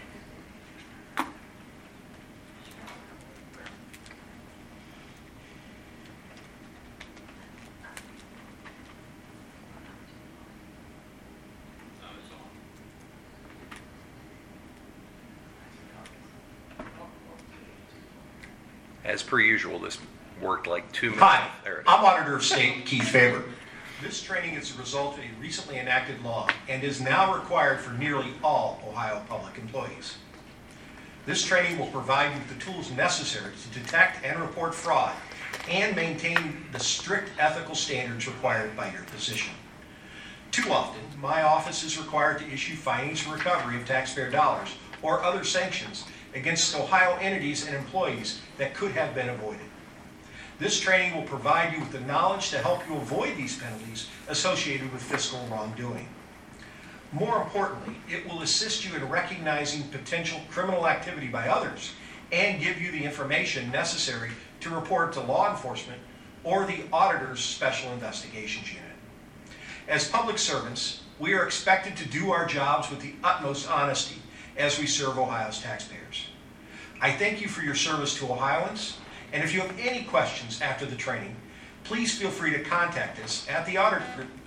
As per usual, this worked like 2 minutes. Hi, I'm Auditor of State Keith Faber. This training is a result of a recently enacted law and is now required for nearly all Ohio public employees. This training will provide you with the tools necessary to detect and report fraud and maintain the strict ethical standards required by your position. Too often, my office is required to issue findings for recovery of taxpayer dollars or other sanctions against Ohio entities and employees that could have been avoided. This training will provide you with the knowledge to help you avoid these penalties associated with fiscal wrongdoing. More importantly, it will assist you in recognizing potential criminal activity by others and give you the information necessary to report to law enforcement or the auditor's Special Investigations Unit. As public servants, we are expected to do our jobs with the utmost honesty as we serve Ohio's taxpayers. I thank you for your service to Ohioans, and if you have any questions after the training, please feel free to contact us at the auditor.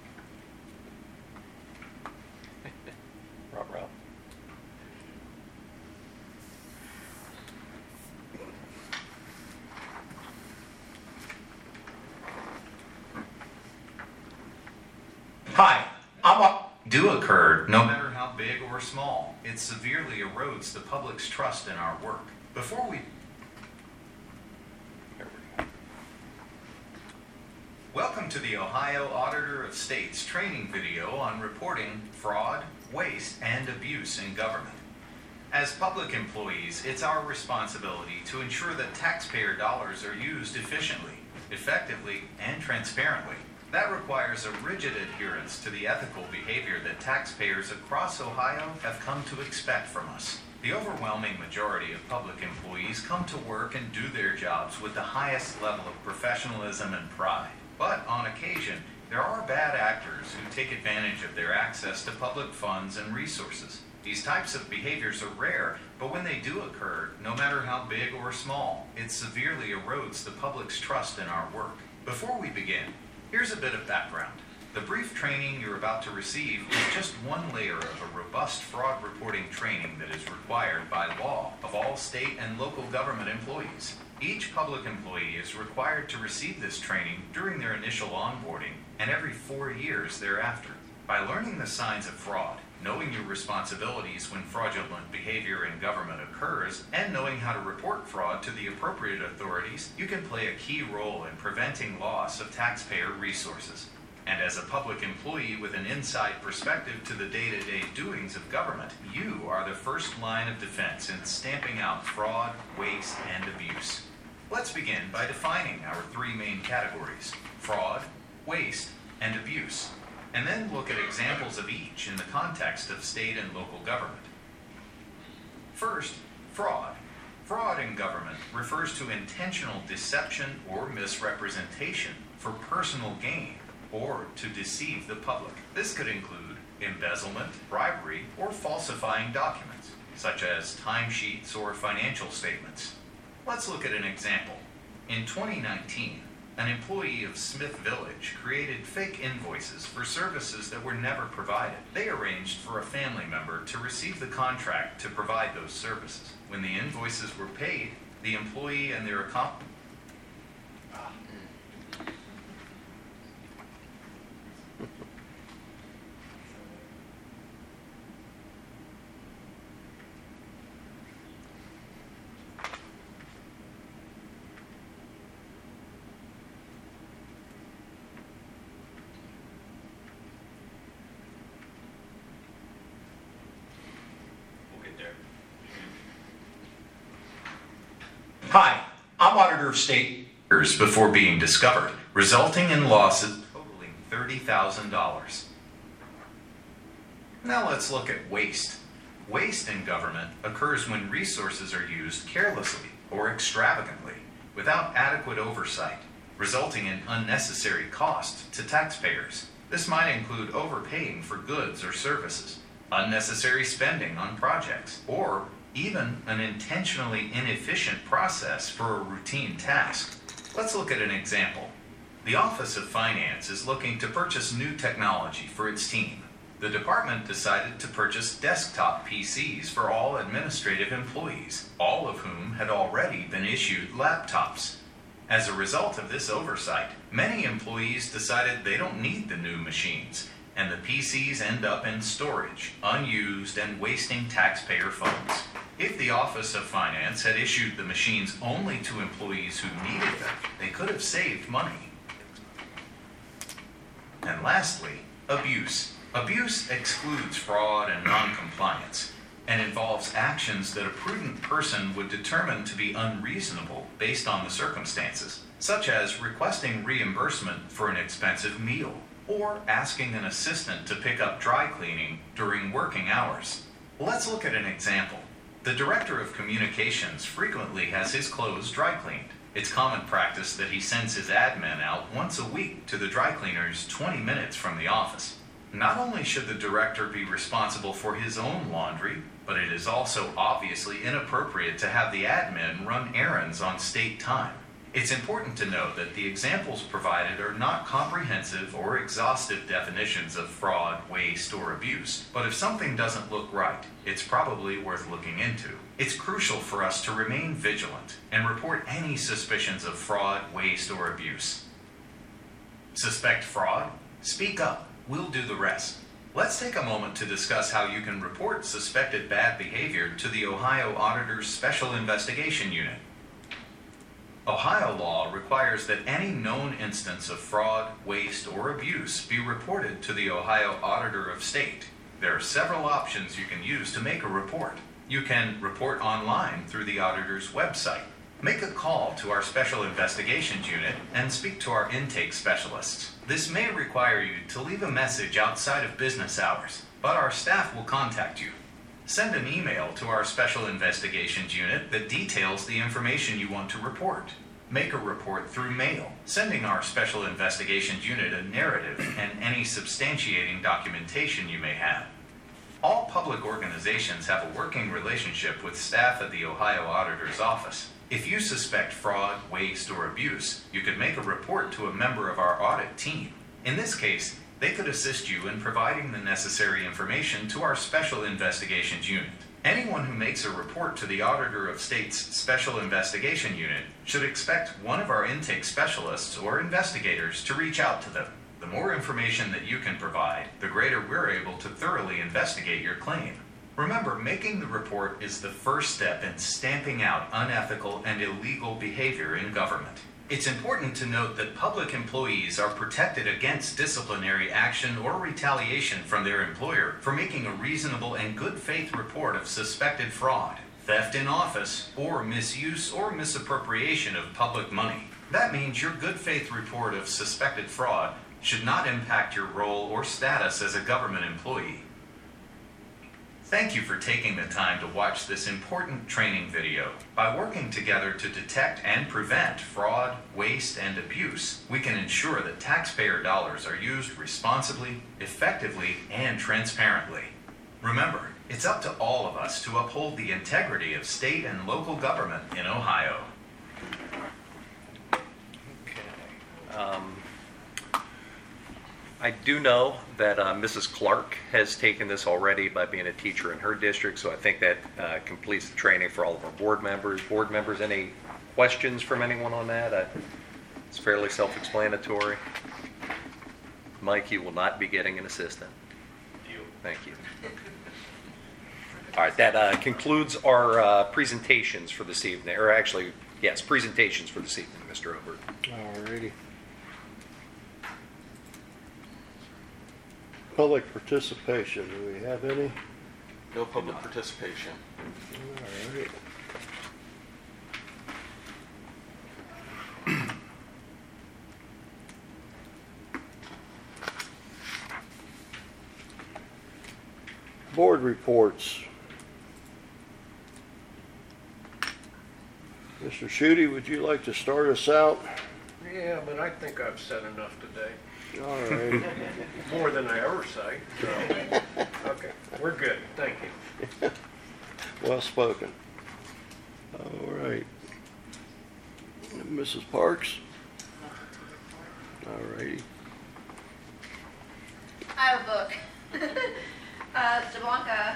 Rob. Hi, do occur no matter how big or small. It severely erodes the public's trust in our work. Before we Welcome to the Ohio Auditor of States training video on reporting fraud, waste, and abuse in government. As public employees, it's our responsibility to ensure that taxpayer dollars are used efficiently, effectively, and transparently. That requires a rigid adherence to the ethical behavior that taxpayers across Ohio have come to expect from us. The overwhelming majority of public employees come to work and do their jobs with the highest level of professionalism and pride. But on occasion, there are bad actors who take advantage of their access to public funds and resources. These types of behaviors are rare, but when they do occur, no matter how big or small, it severely erodes the public's trust in our work. Before we begin, here's a bit of background. The brief training you're about to receive is just one layer of a robust fraud reporting training that is required by law of all state and local government employees. Each public employee is required to receive this training during their initial onboarding and every 4 years thereafter. By learning the signs of fraud, knowing your responsibilities when fraudulent behavior in government occurs, and knowing how to report fraud to the appropriate authorities, you can play a key role in preventing loss of taxpayer resources. And as a public employee with an inside perspective to the day-to-day doings of government, you are the first line of defense in stamping out fraud, waste, and abuse. Let's begin by defining our three main categories: fraud, waste, and abuse, and then look at examples of each in the context of state and local government. First, fraud. Fraud in government refers to intentional deception or misrepresentation for personal gain or to deceive the public. This could include embezzlement, bribery, or falsifying documents, such as timesheets or financial statements. Let's look at an example. In 2019, an employee of Smith Village created fake invoices for services that were never provided. They arranged for a family member to receive the contract to provide those services. When the invoices were paid, the employee and their accomplice Hi, I'm Auditor of State. Before being discovered, resulting in losses totaling $30,000. Now let's look at waste. Waste in government occurs when resources are used carelessly or extravagantly, without adequate oversight, resulting in unnecessary cost to taxpayers. This might include overpaying for goods or services, unnecessary spending on projects, or even an intentionally inefficient process for a routine task. Let's look at an example. The Office of Finance is looking to purchase new technology for its team. The department decided to purchase desktop PCs for all administrative employees, all of whom had already been issued laptops. As a result of this oversight, many employees decided they don't need the new machines, and the PCs end up in storage, unused, and wasting taxpayer funds. If the Office of Finance had issued the machines only to employees who needed them, they could have saved money. And lastly, abuse. Abuse excludes fraud and non-compliance, and involves actions that a prudent person would determine to be unreasonable based on the circumstances, such as requesting reimbursement for an expensive meal, or asking an assistant to pick up dry cleaning during working hours. Let's look at an example. The Director of Communications frequently has his clothes dry cleaned. It's common practice that he sends his admin out once a week to the dry cleaners 20 minutes from the office. Not only should the director be responsible for his own laundry, but it is also obviously inappropriate to have the admin run errands on state time. It's important to note that the examples provided are not comprehensive or exhaustive definitions of fraud, waste, or abuse, but if something doesn't look right, it's probably worth looking into. It's crucial for us to remain vigilant and report any suspicions of fraud, waste, or abuse. Suspect fraud? Speak up. We'll do the rest. Let's take a moment to discuss how you can report suspected bad behavior to the Ohio Auditor's Special Investigation Unit. Ohio law requires that any known instance of fraud, waste, or abuse be reported to the Ohio Auditor of State. There are several options you can use to make a report. You can report online through the auditor's website. Make a call to our Special Investigations Unit and speak to our intake specialists. This may require you to leave a message outside of business hours, but our staff will contact you. Send an email to our Special Investigations Unit that details the information you want to report. Make a report through mail, sending our Special Investigations Unit a narrative and any substantiating documentation you may have. All public organizations have a working relationship with staff at the Ohio Auditor's Office. If you suspect fraud, waste, or abuse, you could make a report to a member of our audit team. In this case, they could assist you in providing the necessary information to our Special Investigations Unit. Anyone who makes a report to the Auditor of State's Special Investigation Unit should expect one of our intake specialists or investigators to reach out to them. The more information that you can provide, the greater we're able to thoroughly investigate your claim. Remember, making the report is the first step in stamping out unethical and illegal behavior in government. It's important to note that public employees are protected against disciplinary action or retaliation from their employer for making a reasonable and good faith report of suspected fraud, theft in office, or misuse or misappropriation of public money. That means your good faith report of suspected fraud should not impact your role or status as a government employee. Thank you for taking the time to watch this important training video. By working together to detect and prevent fraud, waste, and abuse, we can ensure that taxpayer dollars are used responsibly, effectively, and transparently. Remember, it's up to all of us to uphold the integrity of state and local government in Ohio. I do know that Mrs. Clark has taken this already by being a teacher in her district, so I think that completes the training for all of our board members. Board members, any questions from anyone on that? It's fairly self-explanatory. Mike, you will not be getting an assistant. Thank you. All right, that concludes our presentations for this evening, or actually, yes, presentations for this evening, Mr. Obert. All righty. Public participation, do we have any? No public participation. All right. Board reports. Mr. Schutte, would you like to start us out? Yeah, but I think I've said enough today. All right. More than I ever say. So. Okay, we're good. Thank you. Well spoken. All right. Mrs. Parks? All righty. I have a book. Jablanca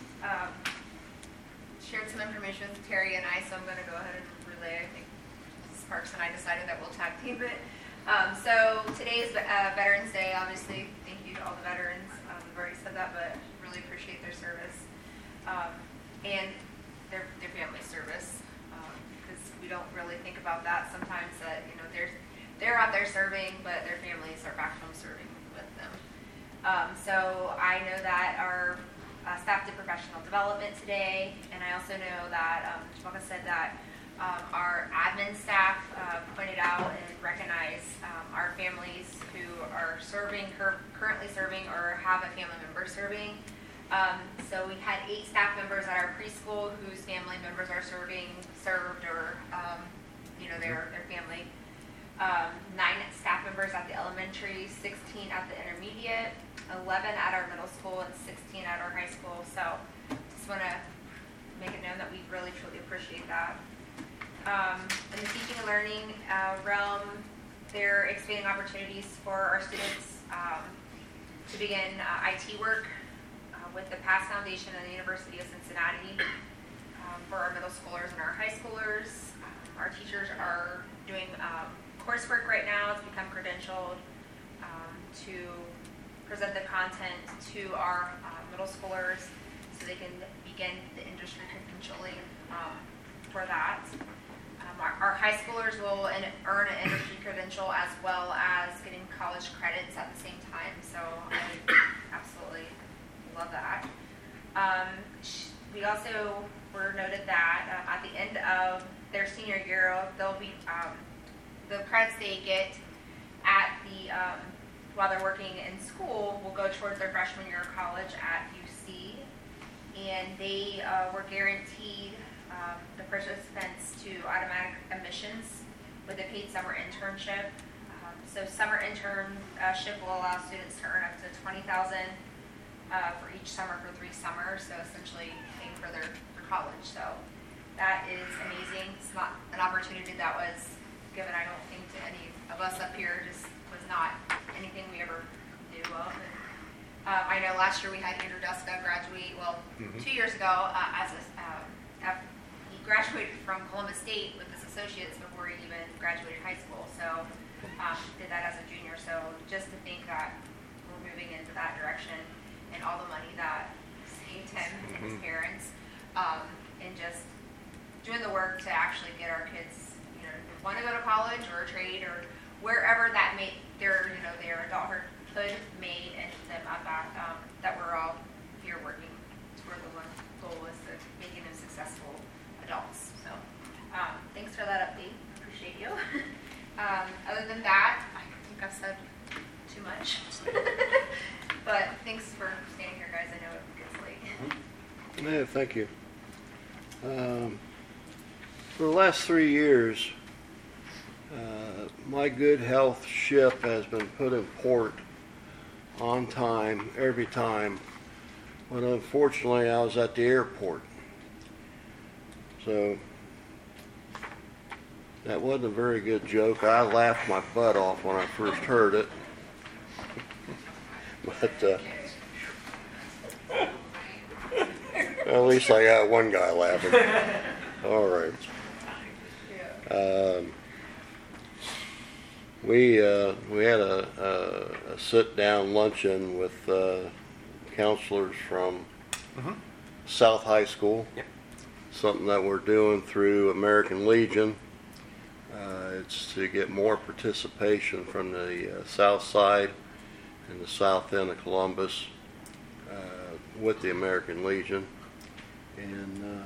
shared some information with Terry and I, so I'm going to go ahead and relay. I think Mrs. Parks and I decided that we'll tag team it. So today is Veterans Day, obviously. Thank you to all the veterans. We've already said that, but really appreciate their service and their family service, because we don't really think about that sometimes. That they're out there serving, but their families are back home serving with them. So I know that our staff did professional development today, and I also know that Jablanca said that our admin staff pointed out and recognized our families who are currently serving or have a family member serving. So we had 8 staff members at our preschool whose family members are served or, their family. 9 staff members at the elementary, 16 at the intermediate, 11 at our middle school, and 16 at our high school. So just want to make it known that we really truly appreciate that. In the teaching and learning realm, they're expanding opportunities for our students to begin IT work with the PASS Foundation and the University of Cincinnati. For our middle schoolers and our high schoolers, our teachers are doing coursework right now to become credentialed to present the content to our middle schoolers so they can begin the industry credentialing for that. Our high schoolers will earn an industry credential as well as getting college credits at the same time, so I absolutely love that. We also were noted that at the end of their senior year, they'll be the credits they get at the while they're working in school will go towards their freshman year of college at UC, and they were guaranteed the participants to automatic admissions with a paid summer internship. So summer internship will allow students to earn up to $20,000 for each summer for 3 summers, so essentially paying for their college. So that is amazing. It's not an opportunity that was given, I don't think, to any of us up here. Just was not anything we ever knew of. And, I know last year we had Andrew Duska graduate, 2 years ago, he graduated from Columbus State with his associates before he even graduated high school. So did that as a junior. So just to think that we're moving into that direction and all the money that saved him and his parents, and just doing the work to actually get our kids, want to go to college or a trade or wherever that their adulthood made and them at that we're all here working toward the one goal is to making them successful adults. So thanks for that update. Appreciate you. Other than that, I think I've said too much. But thanks for staying here, guys. I know it gets late. Yeah, thank you. For the last 3 years, my good health ship has been put in port on time, every time, but unfortunately I was at the airport. So that wasn't a very good joke. I laughed my butt off when I first heard it. But at least I got one guy laughing. All right. We had a sit-down luncheon with counselors from South High School. Yep. Something that we're doing through American Legion. It's to get more participation from the south side and the south end of Columbus with the American Legion. And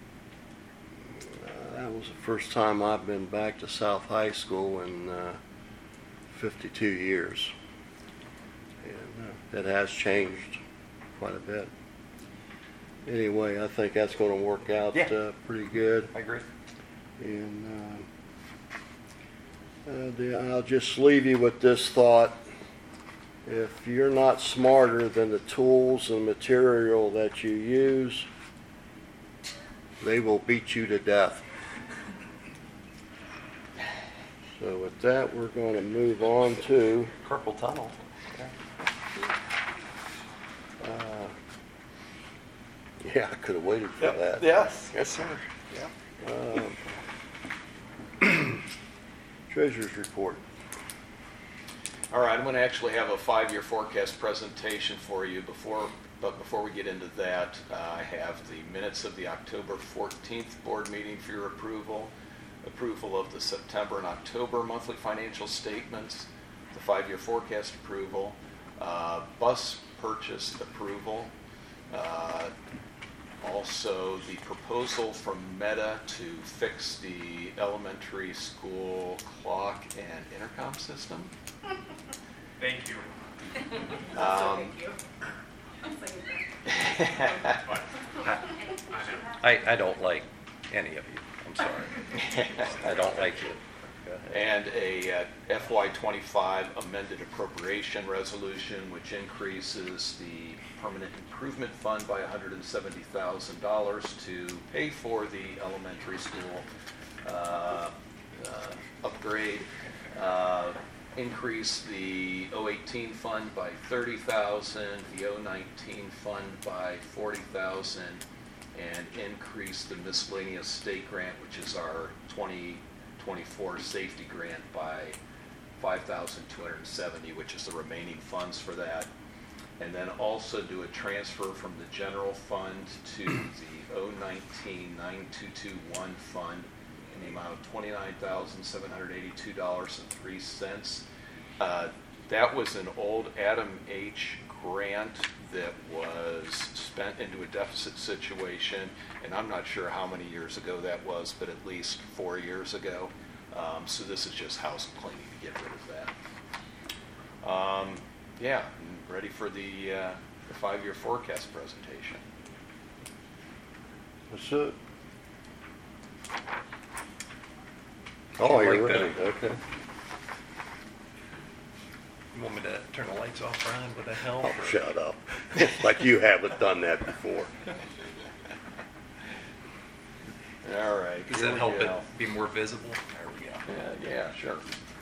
that was the first time I've been back to South High School in 52 years. And it has changed quite a bit. Anyway, I think that's going to work out pretty good. I agree. And I'll just leave you with this thought. If you're not smarter than the tools and material that you use, they will beat you to death. So with that, we're going to move on to Carpal tunnel. Yeah, I could have waited for that. Yes, sir. Treasurer's report. All right, I'm going to actually have a 5-year forecast presentation for you. But before we get into that, I have the minutes of the October 14th board meeting for your approval of the September and October monthly financial statements, the 5-year forecast approval, bus purchase approval, also the proposal from Meta to fix the elementary school clock and intercom system. Thank you. I don't like any of you. I'm sorry. I don't like you. And a FY25 amended appropriation resolution, which increases the permanent improvement fund by $170,000 to pay for the elementary school upgrade, increase the 018 fund by $30,000, the 019 fund by $40,000, and increase the miscellaneous state grant, which is our 2024 safety grant, by $5,270, which is the remaining funds for that. And then also do a transfer from the general fund to the 019-9221 fund in the amount of $29,782.03. That was an old Adam H. grant that was spent into a deficit situation, and I'm not sure how many years ago that was, but at least 4 years ago. So this is just house cleaning to get rid of that. Yeah, I'm ready for the 5-year forecast presentation. That's it. Oh, you're ready. Okay. You want me to turn the lights off, Brian? Would that help? Oh, shut up. Like you haven't done that before. All right. Does that help it be more visible? There we go. Yeah, sure.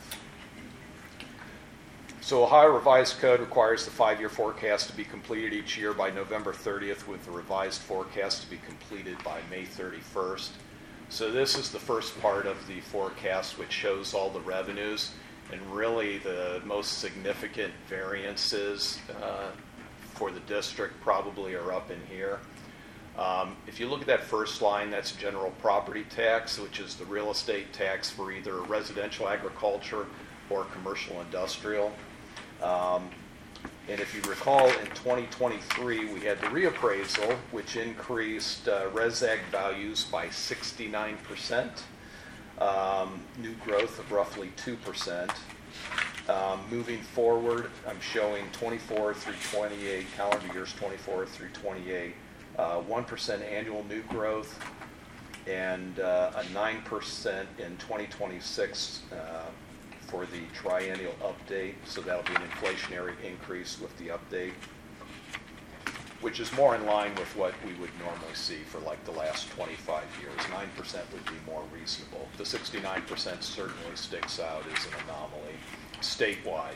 So Ohio Revised Code requires the 5-year forecast to be completed each year by November 30th, with the revised forecast to be completed by May 31st. So this is the first part of the forecast, which shows all the revenues, and really the most significant variances for the district probably are up in here. If you look at that first line, that's general property tax, which is the real estate tax for either residential agriculture or commercial industrial. And if you recall, in 2023, we had the reappraisal, which increased ResAg values by 69%, new growth of roughly 2%. Moving forward, I'm showing 24 through 28, calendar years 24 through 28, 1% annual new growth, and a 9% in 2026 for the triennial update. So that'll be an inflationary increase with the update, which is more in line with what we would normally see for like the last 25 years. 9% would be more reasonable. The 69% certainly sticks out as an anomaly statewide.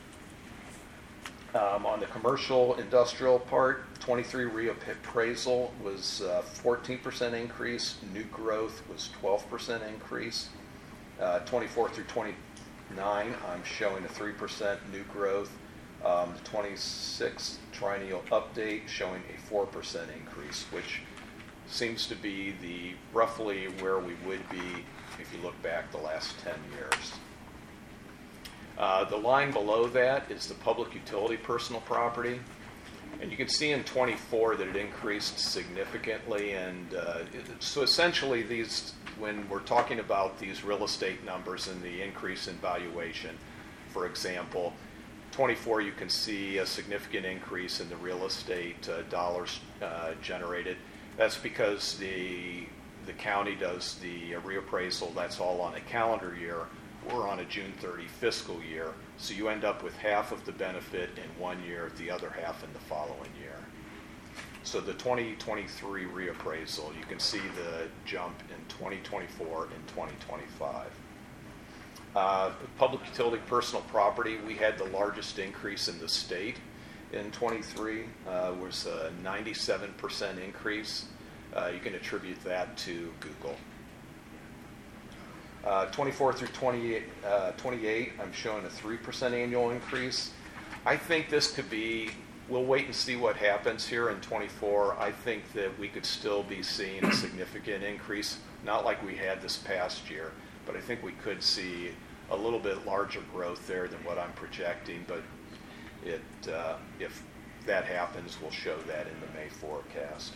On the commercial industrial part, 23 reappraisal was 14% increase. New growth was 12% increase. 24 through 29, I'm showing a 3% new growth. The 26th triennial update showing a 4% increase, which seems to be the roughly where we would be if you look back the last 10 years. The line below that is the public utility personal property. And you can see in 24 that it increased significantly. And so essentially these, when we're talking about these real estate numbers and the increase in valuation, for example, 24 you can see a significant increase in the real estate dollars generated. That's because the county does the reappraisal. That's all on a calendar year. We're on a June 30 fiscal year, so you end up with half of the benefit in 1 year, the other half in the following year. So the 2023 reappraisal, you can see the jump in 2024 and 2025. Public utility personal property, we had the largest increase in the state in 23, was a 97% increase. You can attribute that to Google. 24 through 28, I'm showing a 3% annual increase. I think this could be, we'll wait and see what happens here in 24. I think that we could still be seeing a significant increase, not like we had this past year, but I think we could see a little bit larger growth there than what I'm projecting. But if that happens, we'll show that in the May forecast.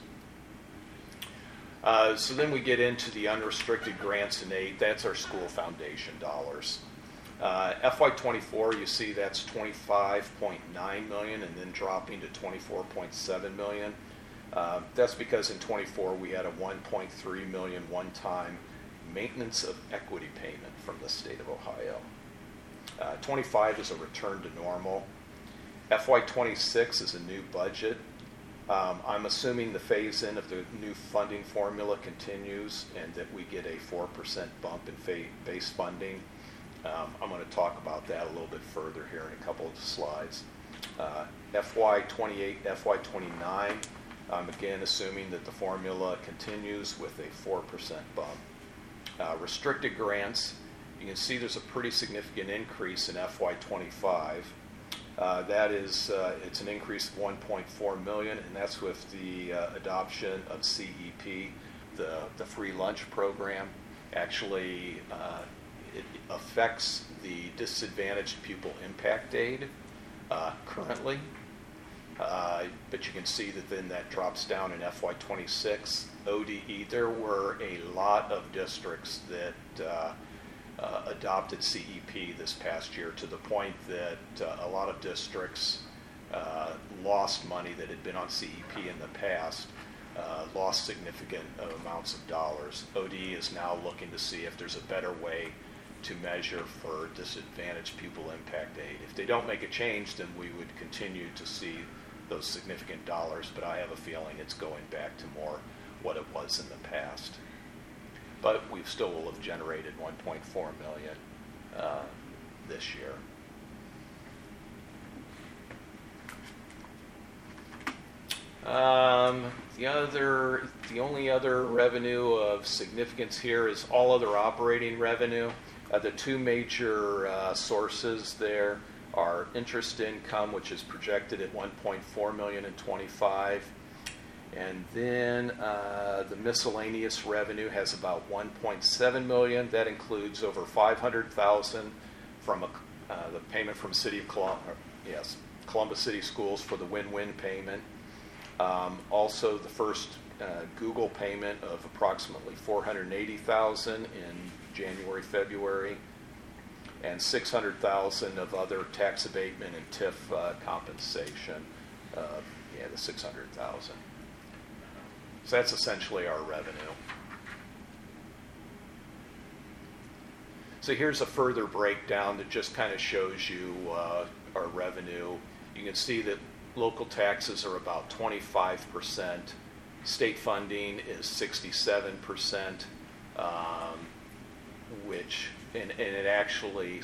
So then we get into the unrestricted grants and aid. That's our school foundation dollars. FY24, you see that's 25.9 million and then dropping to 24.7 million. That's because in 24 we had a 1.3 million one-time maintenance of equity payment from the state of Ohio. 25 is a return to normal. FY26 is a new budget. I'm assuming the phase-in of the new funding formula continues and that we get a 4% bump in base funding. I'm going to talk about that a little bit further here in a couple of slides. FY28, FY29, I'm again assuming that the formula continues with a 4% bump. Restricted grants, you can see there's a pretty significant increase in FY25. That is, it's an increase of 1.4 million, and that's with the adoption of CEP, the free lunch program. Actually, it affects the disadvantaged pupil impact aid currently, but you can see that then that drops down in FY26. ODE, there were a lot of districts that adopted CEP this past year, to the point that a lot of districts lost money that had been on CEP in the past, lost significant amounts of dollars. ODE is now looking to see if there's a better way to measure for disadvantaged pupil impact aid. If they don't make a change, then we would continue to see those significant dollars, but I have a feeling it's going back to more what it was in the past. But we still will have generated 1.4 million this year. The only other revenue of significance here is all other operating revenue. The two major sources there are interest income, which is projected at 1.4 million in 25. And then the miscellaneous revenue has about 1.7 million. That includes over 500,000 from the payment from City of Columbus City Schools for the win-win payment. Also, the first Google payment of approximately 480,000 in January, February, and 600,000 of other tax abatement and TIF compensation. The 600,000. So that's essentially our revenue. So here's a further breakdown that just kind of shows you our revenue. You can see that local taxes are about 25%. State funding is 67%, and it actually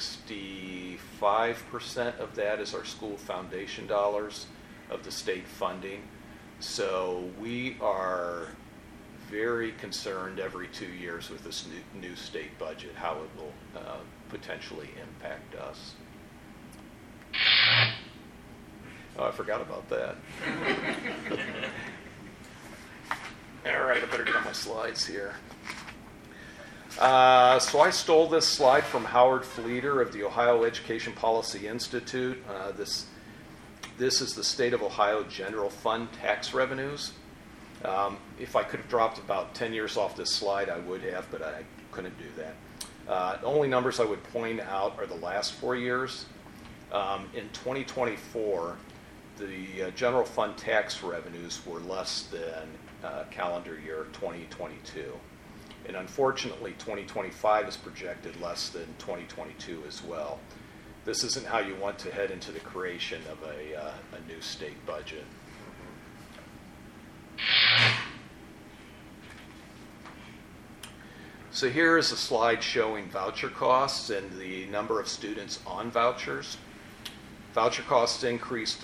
65% of that is our school foundation dollars of the state funding. So we are very concerned every 2 years with this new state budget, how it will potentially impact us. Oh, I forgot about that. All right, I better get on my slides here. So I stole this slide from Howard Fleeter of the Ohio Education Policy Institute. This is the state of Ohio general fund tax revenues. If I could have dropped about 10 years off this slide, I would have, but I couldn't do that. The only numbers I would point out are the last 4 years. In 2024, the general fund tax revenues were less than calendar year 2022. And unfortunately, 2025 is projected less than 2022 as well. This isn't how you want to head into the creation of a new state budget. So here is a slide showing voucher costs and the number of students on vouchers. Voucher costs increased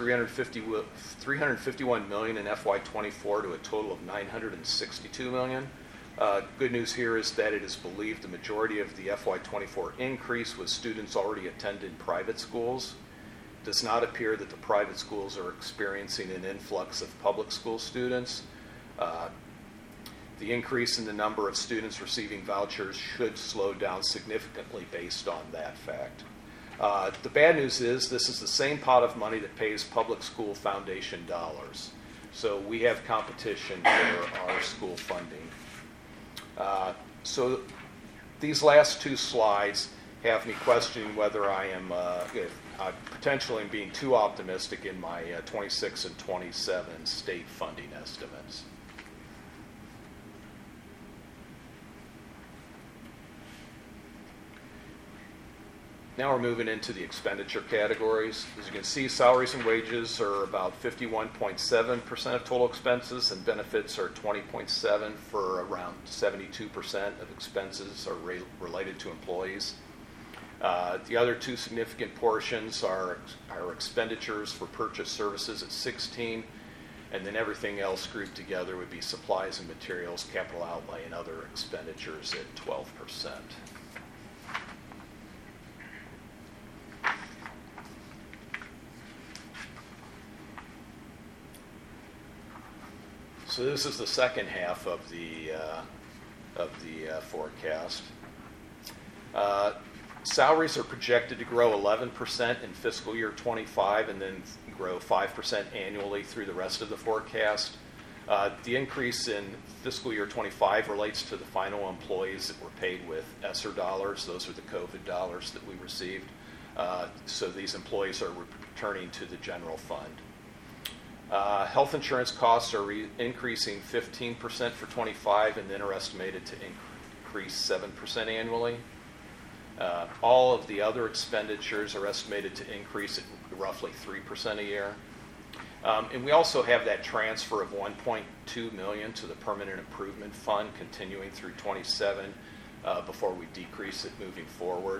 $351 million in FY24 to a total of $962 million. Good news here is that it is believed the majority of the FY24 increase was students already attending private schools. It does not appear that the private schools are experiencing an influx of public school students. The increase in the number of students receiving vouchers should slow down significantly based on that fact. The bad news is this is the same pot of money that pays public school foundation dollars. So we have competition for our school funding. So these last two slides have me questioning whether I am if I potentially am being too optimistic in my 26 and 27 state funding estimates. Now we're moving into the expenditure categories. As you can see, salaries and wages are about 51.7% of total expenses, and benefits are 20.7% for around 72% of expenses are related to employees. The other two significant portions are our expenditures for purchase services at 16%, and then everything else grouped together would be supplies and materials, capital outlay, and other expenditures at 12%. So this is the second half of the forecast. Salaries are projected to grow 11% in fiscal year 25 and then grow 5% annually through the rest of the forecast. The increase in fiscal year 25 relates to the final employees that were paid with ESSER dollars. Those are the COVID dollars that we received. So these employees are returning to the general fund. Health insurance costs are increasing 15% for 25 and then are estimated to increase 7% annually. All of the other expenditures are estimated to increase at roughly 3% a year. And we also have that transfer of $1.2 million to the Permanent Improvement Fund continuing through 27 before we decrease it moving forward.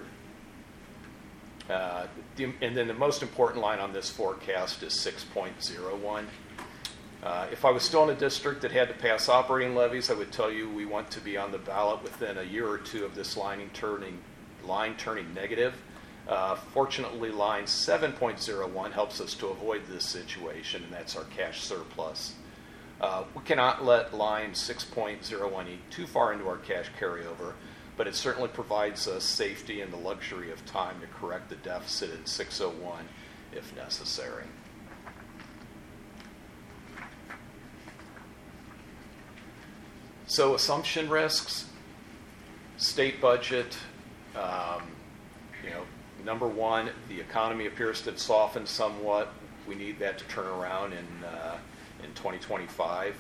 And then the most important line on this forecast is 6.01. If I was still in a district that had to pass operating levies, I would tell you we want to be on the ballot within a year or two of this line turning negative. Fortunately, line 7.01 helps us to avoid this situation, and that's our cash surplus. We cannot let line 6.01 eat too far into our cash carryover, but it certainly provides us safety and the luxury of time to correct the deficit at 601 if necessary. So assumption risks, state budget, number one, the economy appears to have softened somewhat. We need that to turn around in 2025.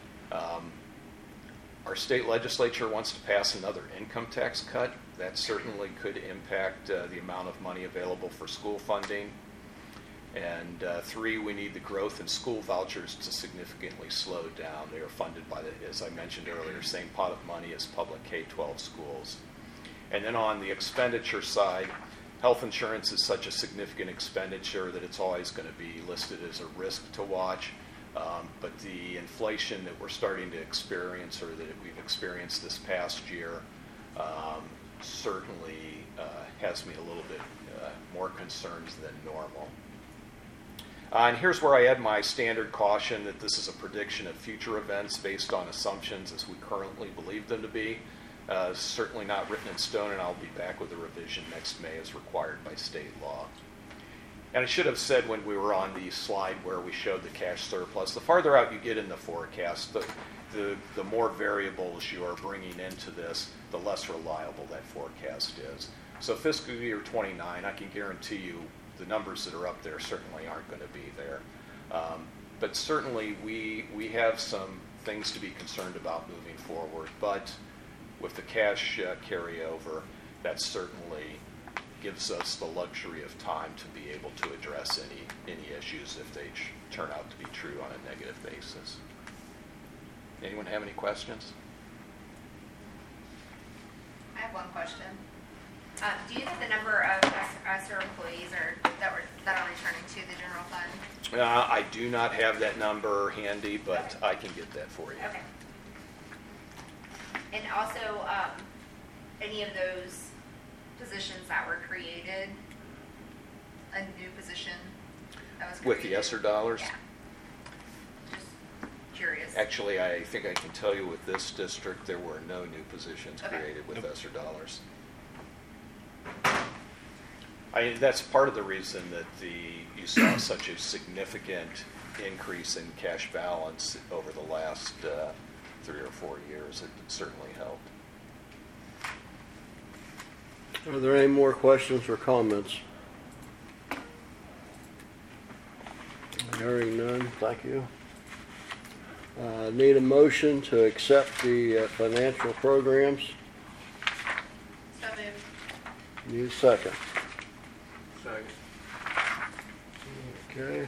Our state legislature wants to pass another income tax cut. That certainly could impact the amount of money available for school funding. And three, we need the growth in school vouchers to significantly slow down. They are funded by, as I mentioned earlier, same pot of money as public K-12 schools. And then on the expenditure side, health insurance is such a significant expenditure that it's always going to be listed as a risk to watch. But the inflation that we're starting to experience, or that we've experienced this past year, certainly has me a little bit more concerned than normal. And here's where I add my standard caution that this is a prediction of future events based on assumptions as we currently believe them to be. Certainly not written in stone, and I'll be back with a revision next May as required by state law. And I should have said when we were on the slide where we showed the cash surplus, the farther out you get in the forecast, the more variables you are bringing into this, the less reliable that forecast is. So fiscal year 29, I can guarantee you the numbers that are up there certainly aren't going to be there. But certainly we have some things to be concerned about moving forward. But with the cash carryover, that certainly gives us the luxury of time to be able to address any issues if they turn out to be true on a negative basis. Anyone have any questions? I have one question. Do you know the number of ESSER employees that are returning to the general fund? I do not have that number handy, but I can get that for you. Okay. And also, any of those positions that were created, a new position that was created? With the ESSER dollars? Yeah. Just curious. Actually, I think I can tell you with this district, there were no new positions created with ESSER dollars. That's part of the reason that you saw such a significant increase in cash balance over the last 3 or 4 years. It certainly helped. Are there any more questions or comments? Hearing none, thank you. Need a motion to accept the financial programs. So moved. Need a second. Second. Okay.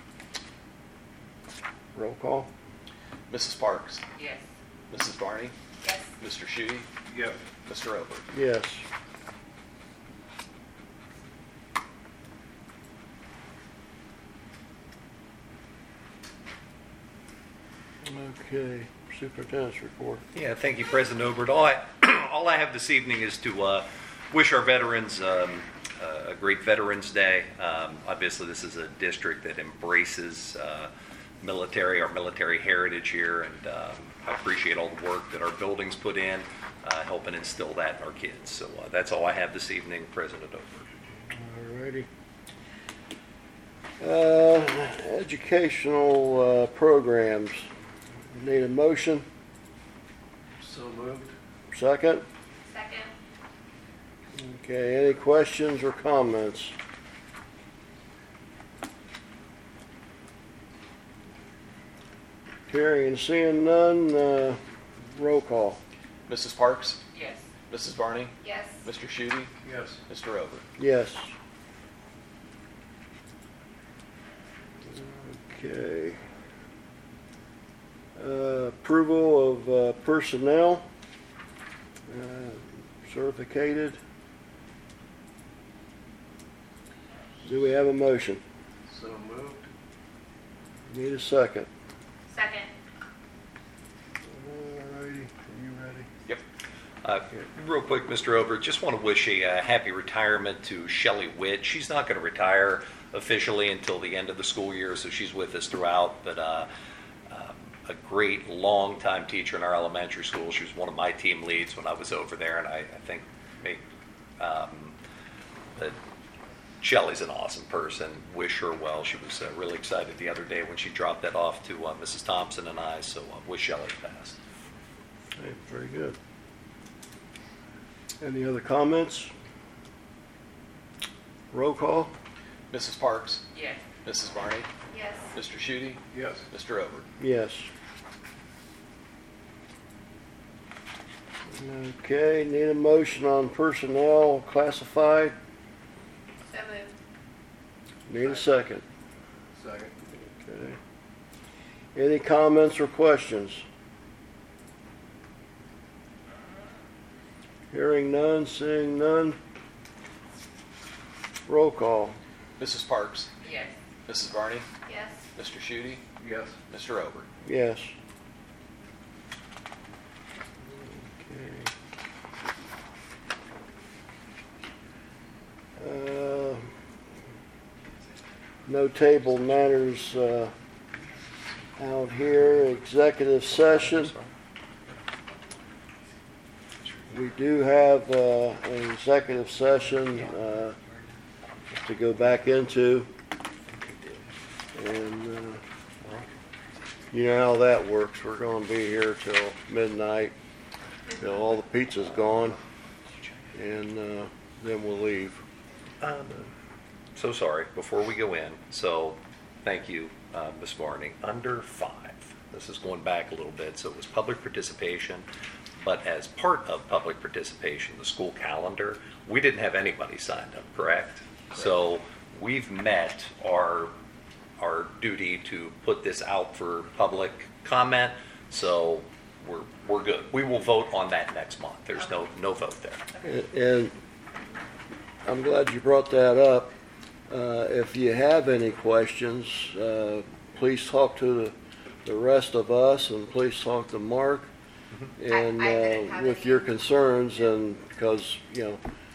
Roll call. Mrs. Parks? Yes. Mrs. Barney? Yes. Mr. Shuey? Yes. Mr. Obert? Yes. Okay, superintendent's report. Yeah, thank you, President Obert. All I have this evening is to wish our veterans a great Veterans Day. Obviously, this is a district that embraces our military heritage here, and I appreciate all the work that our buildings put in, helping instill that in our kids. So that's all I have this evening, President Obert. Alrighty. Educational programs. Need a motion? So moved. Second? Second. Okay, any questions or comments? Hearing and seeing none, roll call. Mrs. Parks? Yes. Mrs. Barney? Yes. Mr. Shuey? Yes. Mr. Obert? Yes. Okay. Approval of personnel, certificated. Do we have a motion? So moved. Need a second. Second. Alrighty, are you ready? Yep. Real quick, Mr. Obert, just want to wish a happy retirement to Shelley Witt. She's not going to retire officially until the end of the school year, so she's with us throughout, but a great long-time teacher in our elementary school. She was one of my team leads when I was over there, and I think that Shelley's an awesome person. Wish her well. She was really excited the other day when she dropped that off to Mrs. Thompson and I, so wish Shelley the best. Okay, very good. Any other comments? Roll call. Mrs. Parks? Yes. Mrs. Barney? Yes. Mr. Shuey? Yes. Mr. Obert? Yes. Okay, need a motion on personnel classified. So moved. Need a second. Second. Okay. Any comments or questions? Hearing none, seeing none. Roll call. Mrs. Parks? Yes. Mrs. Barney? Yes. Mr. Shuey? Yes. Mr. Obert? Yes. Okay. No table matters out here. Executive session. We do have an executive session to go back into. And you know how that works. We're going to be here till midnight, till all the pizza's gone, and then we'll leave. So sorry, before we go in, so thank you, Ms. Barney. Under 5, this is going back a little bit, so it was public participation, but as part of public participation, the school calendar, we didn't have anybody signed up, correct? So we've met our duty to put this out for public comment, so we're good. We will vote on that next month. There's no vote there. And I'm glad you brought that up. If you have any questions, please talk to the rest of us, and please talk to Mark, and I didn't have with any. your concerns, and because I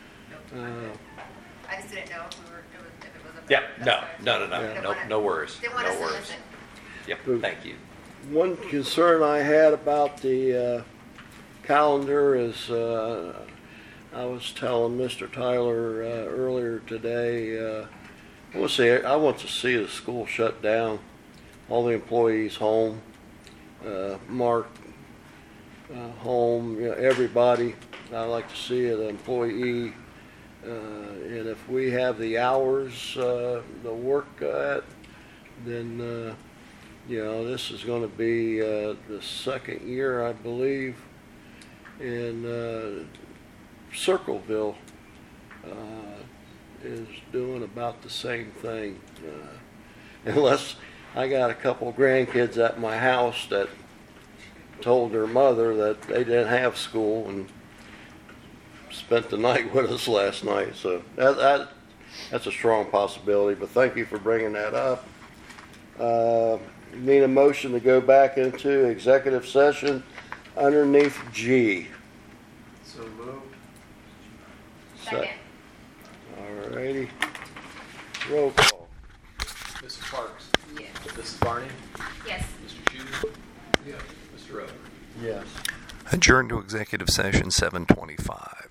just didn't know if it was a. Yeah, Yeah. no worries. Didn't want No us to worries. listen. Yep, thank you. one concern I had about the calendar is I was telling Mr. Tyler earlier today, I want to see the school shut down, all the employees home, Mark home, everybody. I like to see an employee And if we have the hours to work at, then, this is going to be the second year, I believe, in Circleville is doing about the same thing. Unless I got a couple grandkids at my house that told their mother that they didn't have school and spent the night with us last night. So that's a strong possibility, but thank you for bringing that up. Need a motion to go back into executive session underneath G. So moved. Second. All righty. Roll call. Mrs. Parks? Yes. Mrs. Barney? Yes. Mr. Shooter? Yes. Mr. Rowe? Yes. Adjourned to executive session 7:25.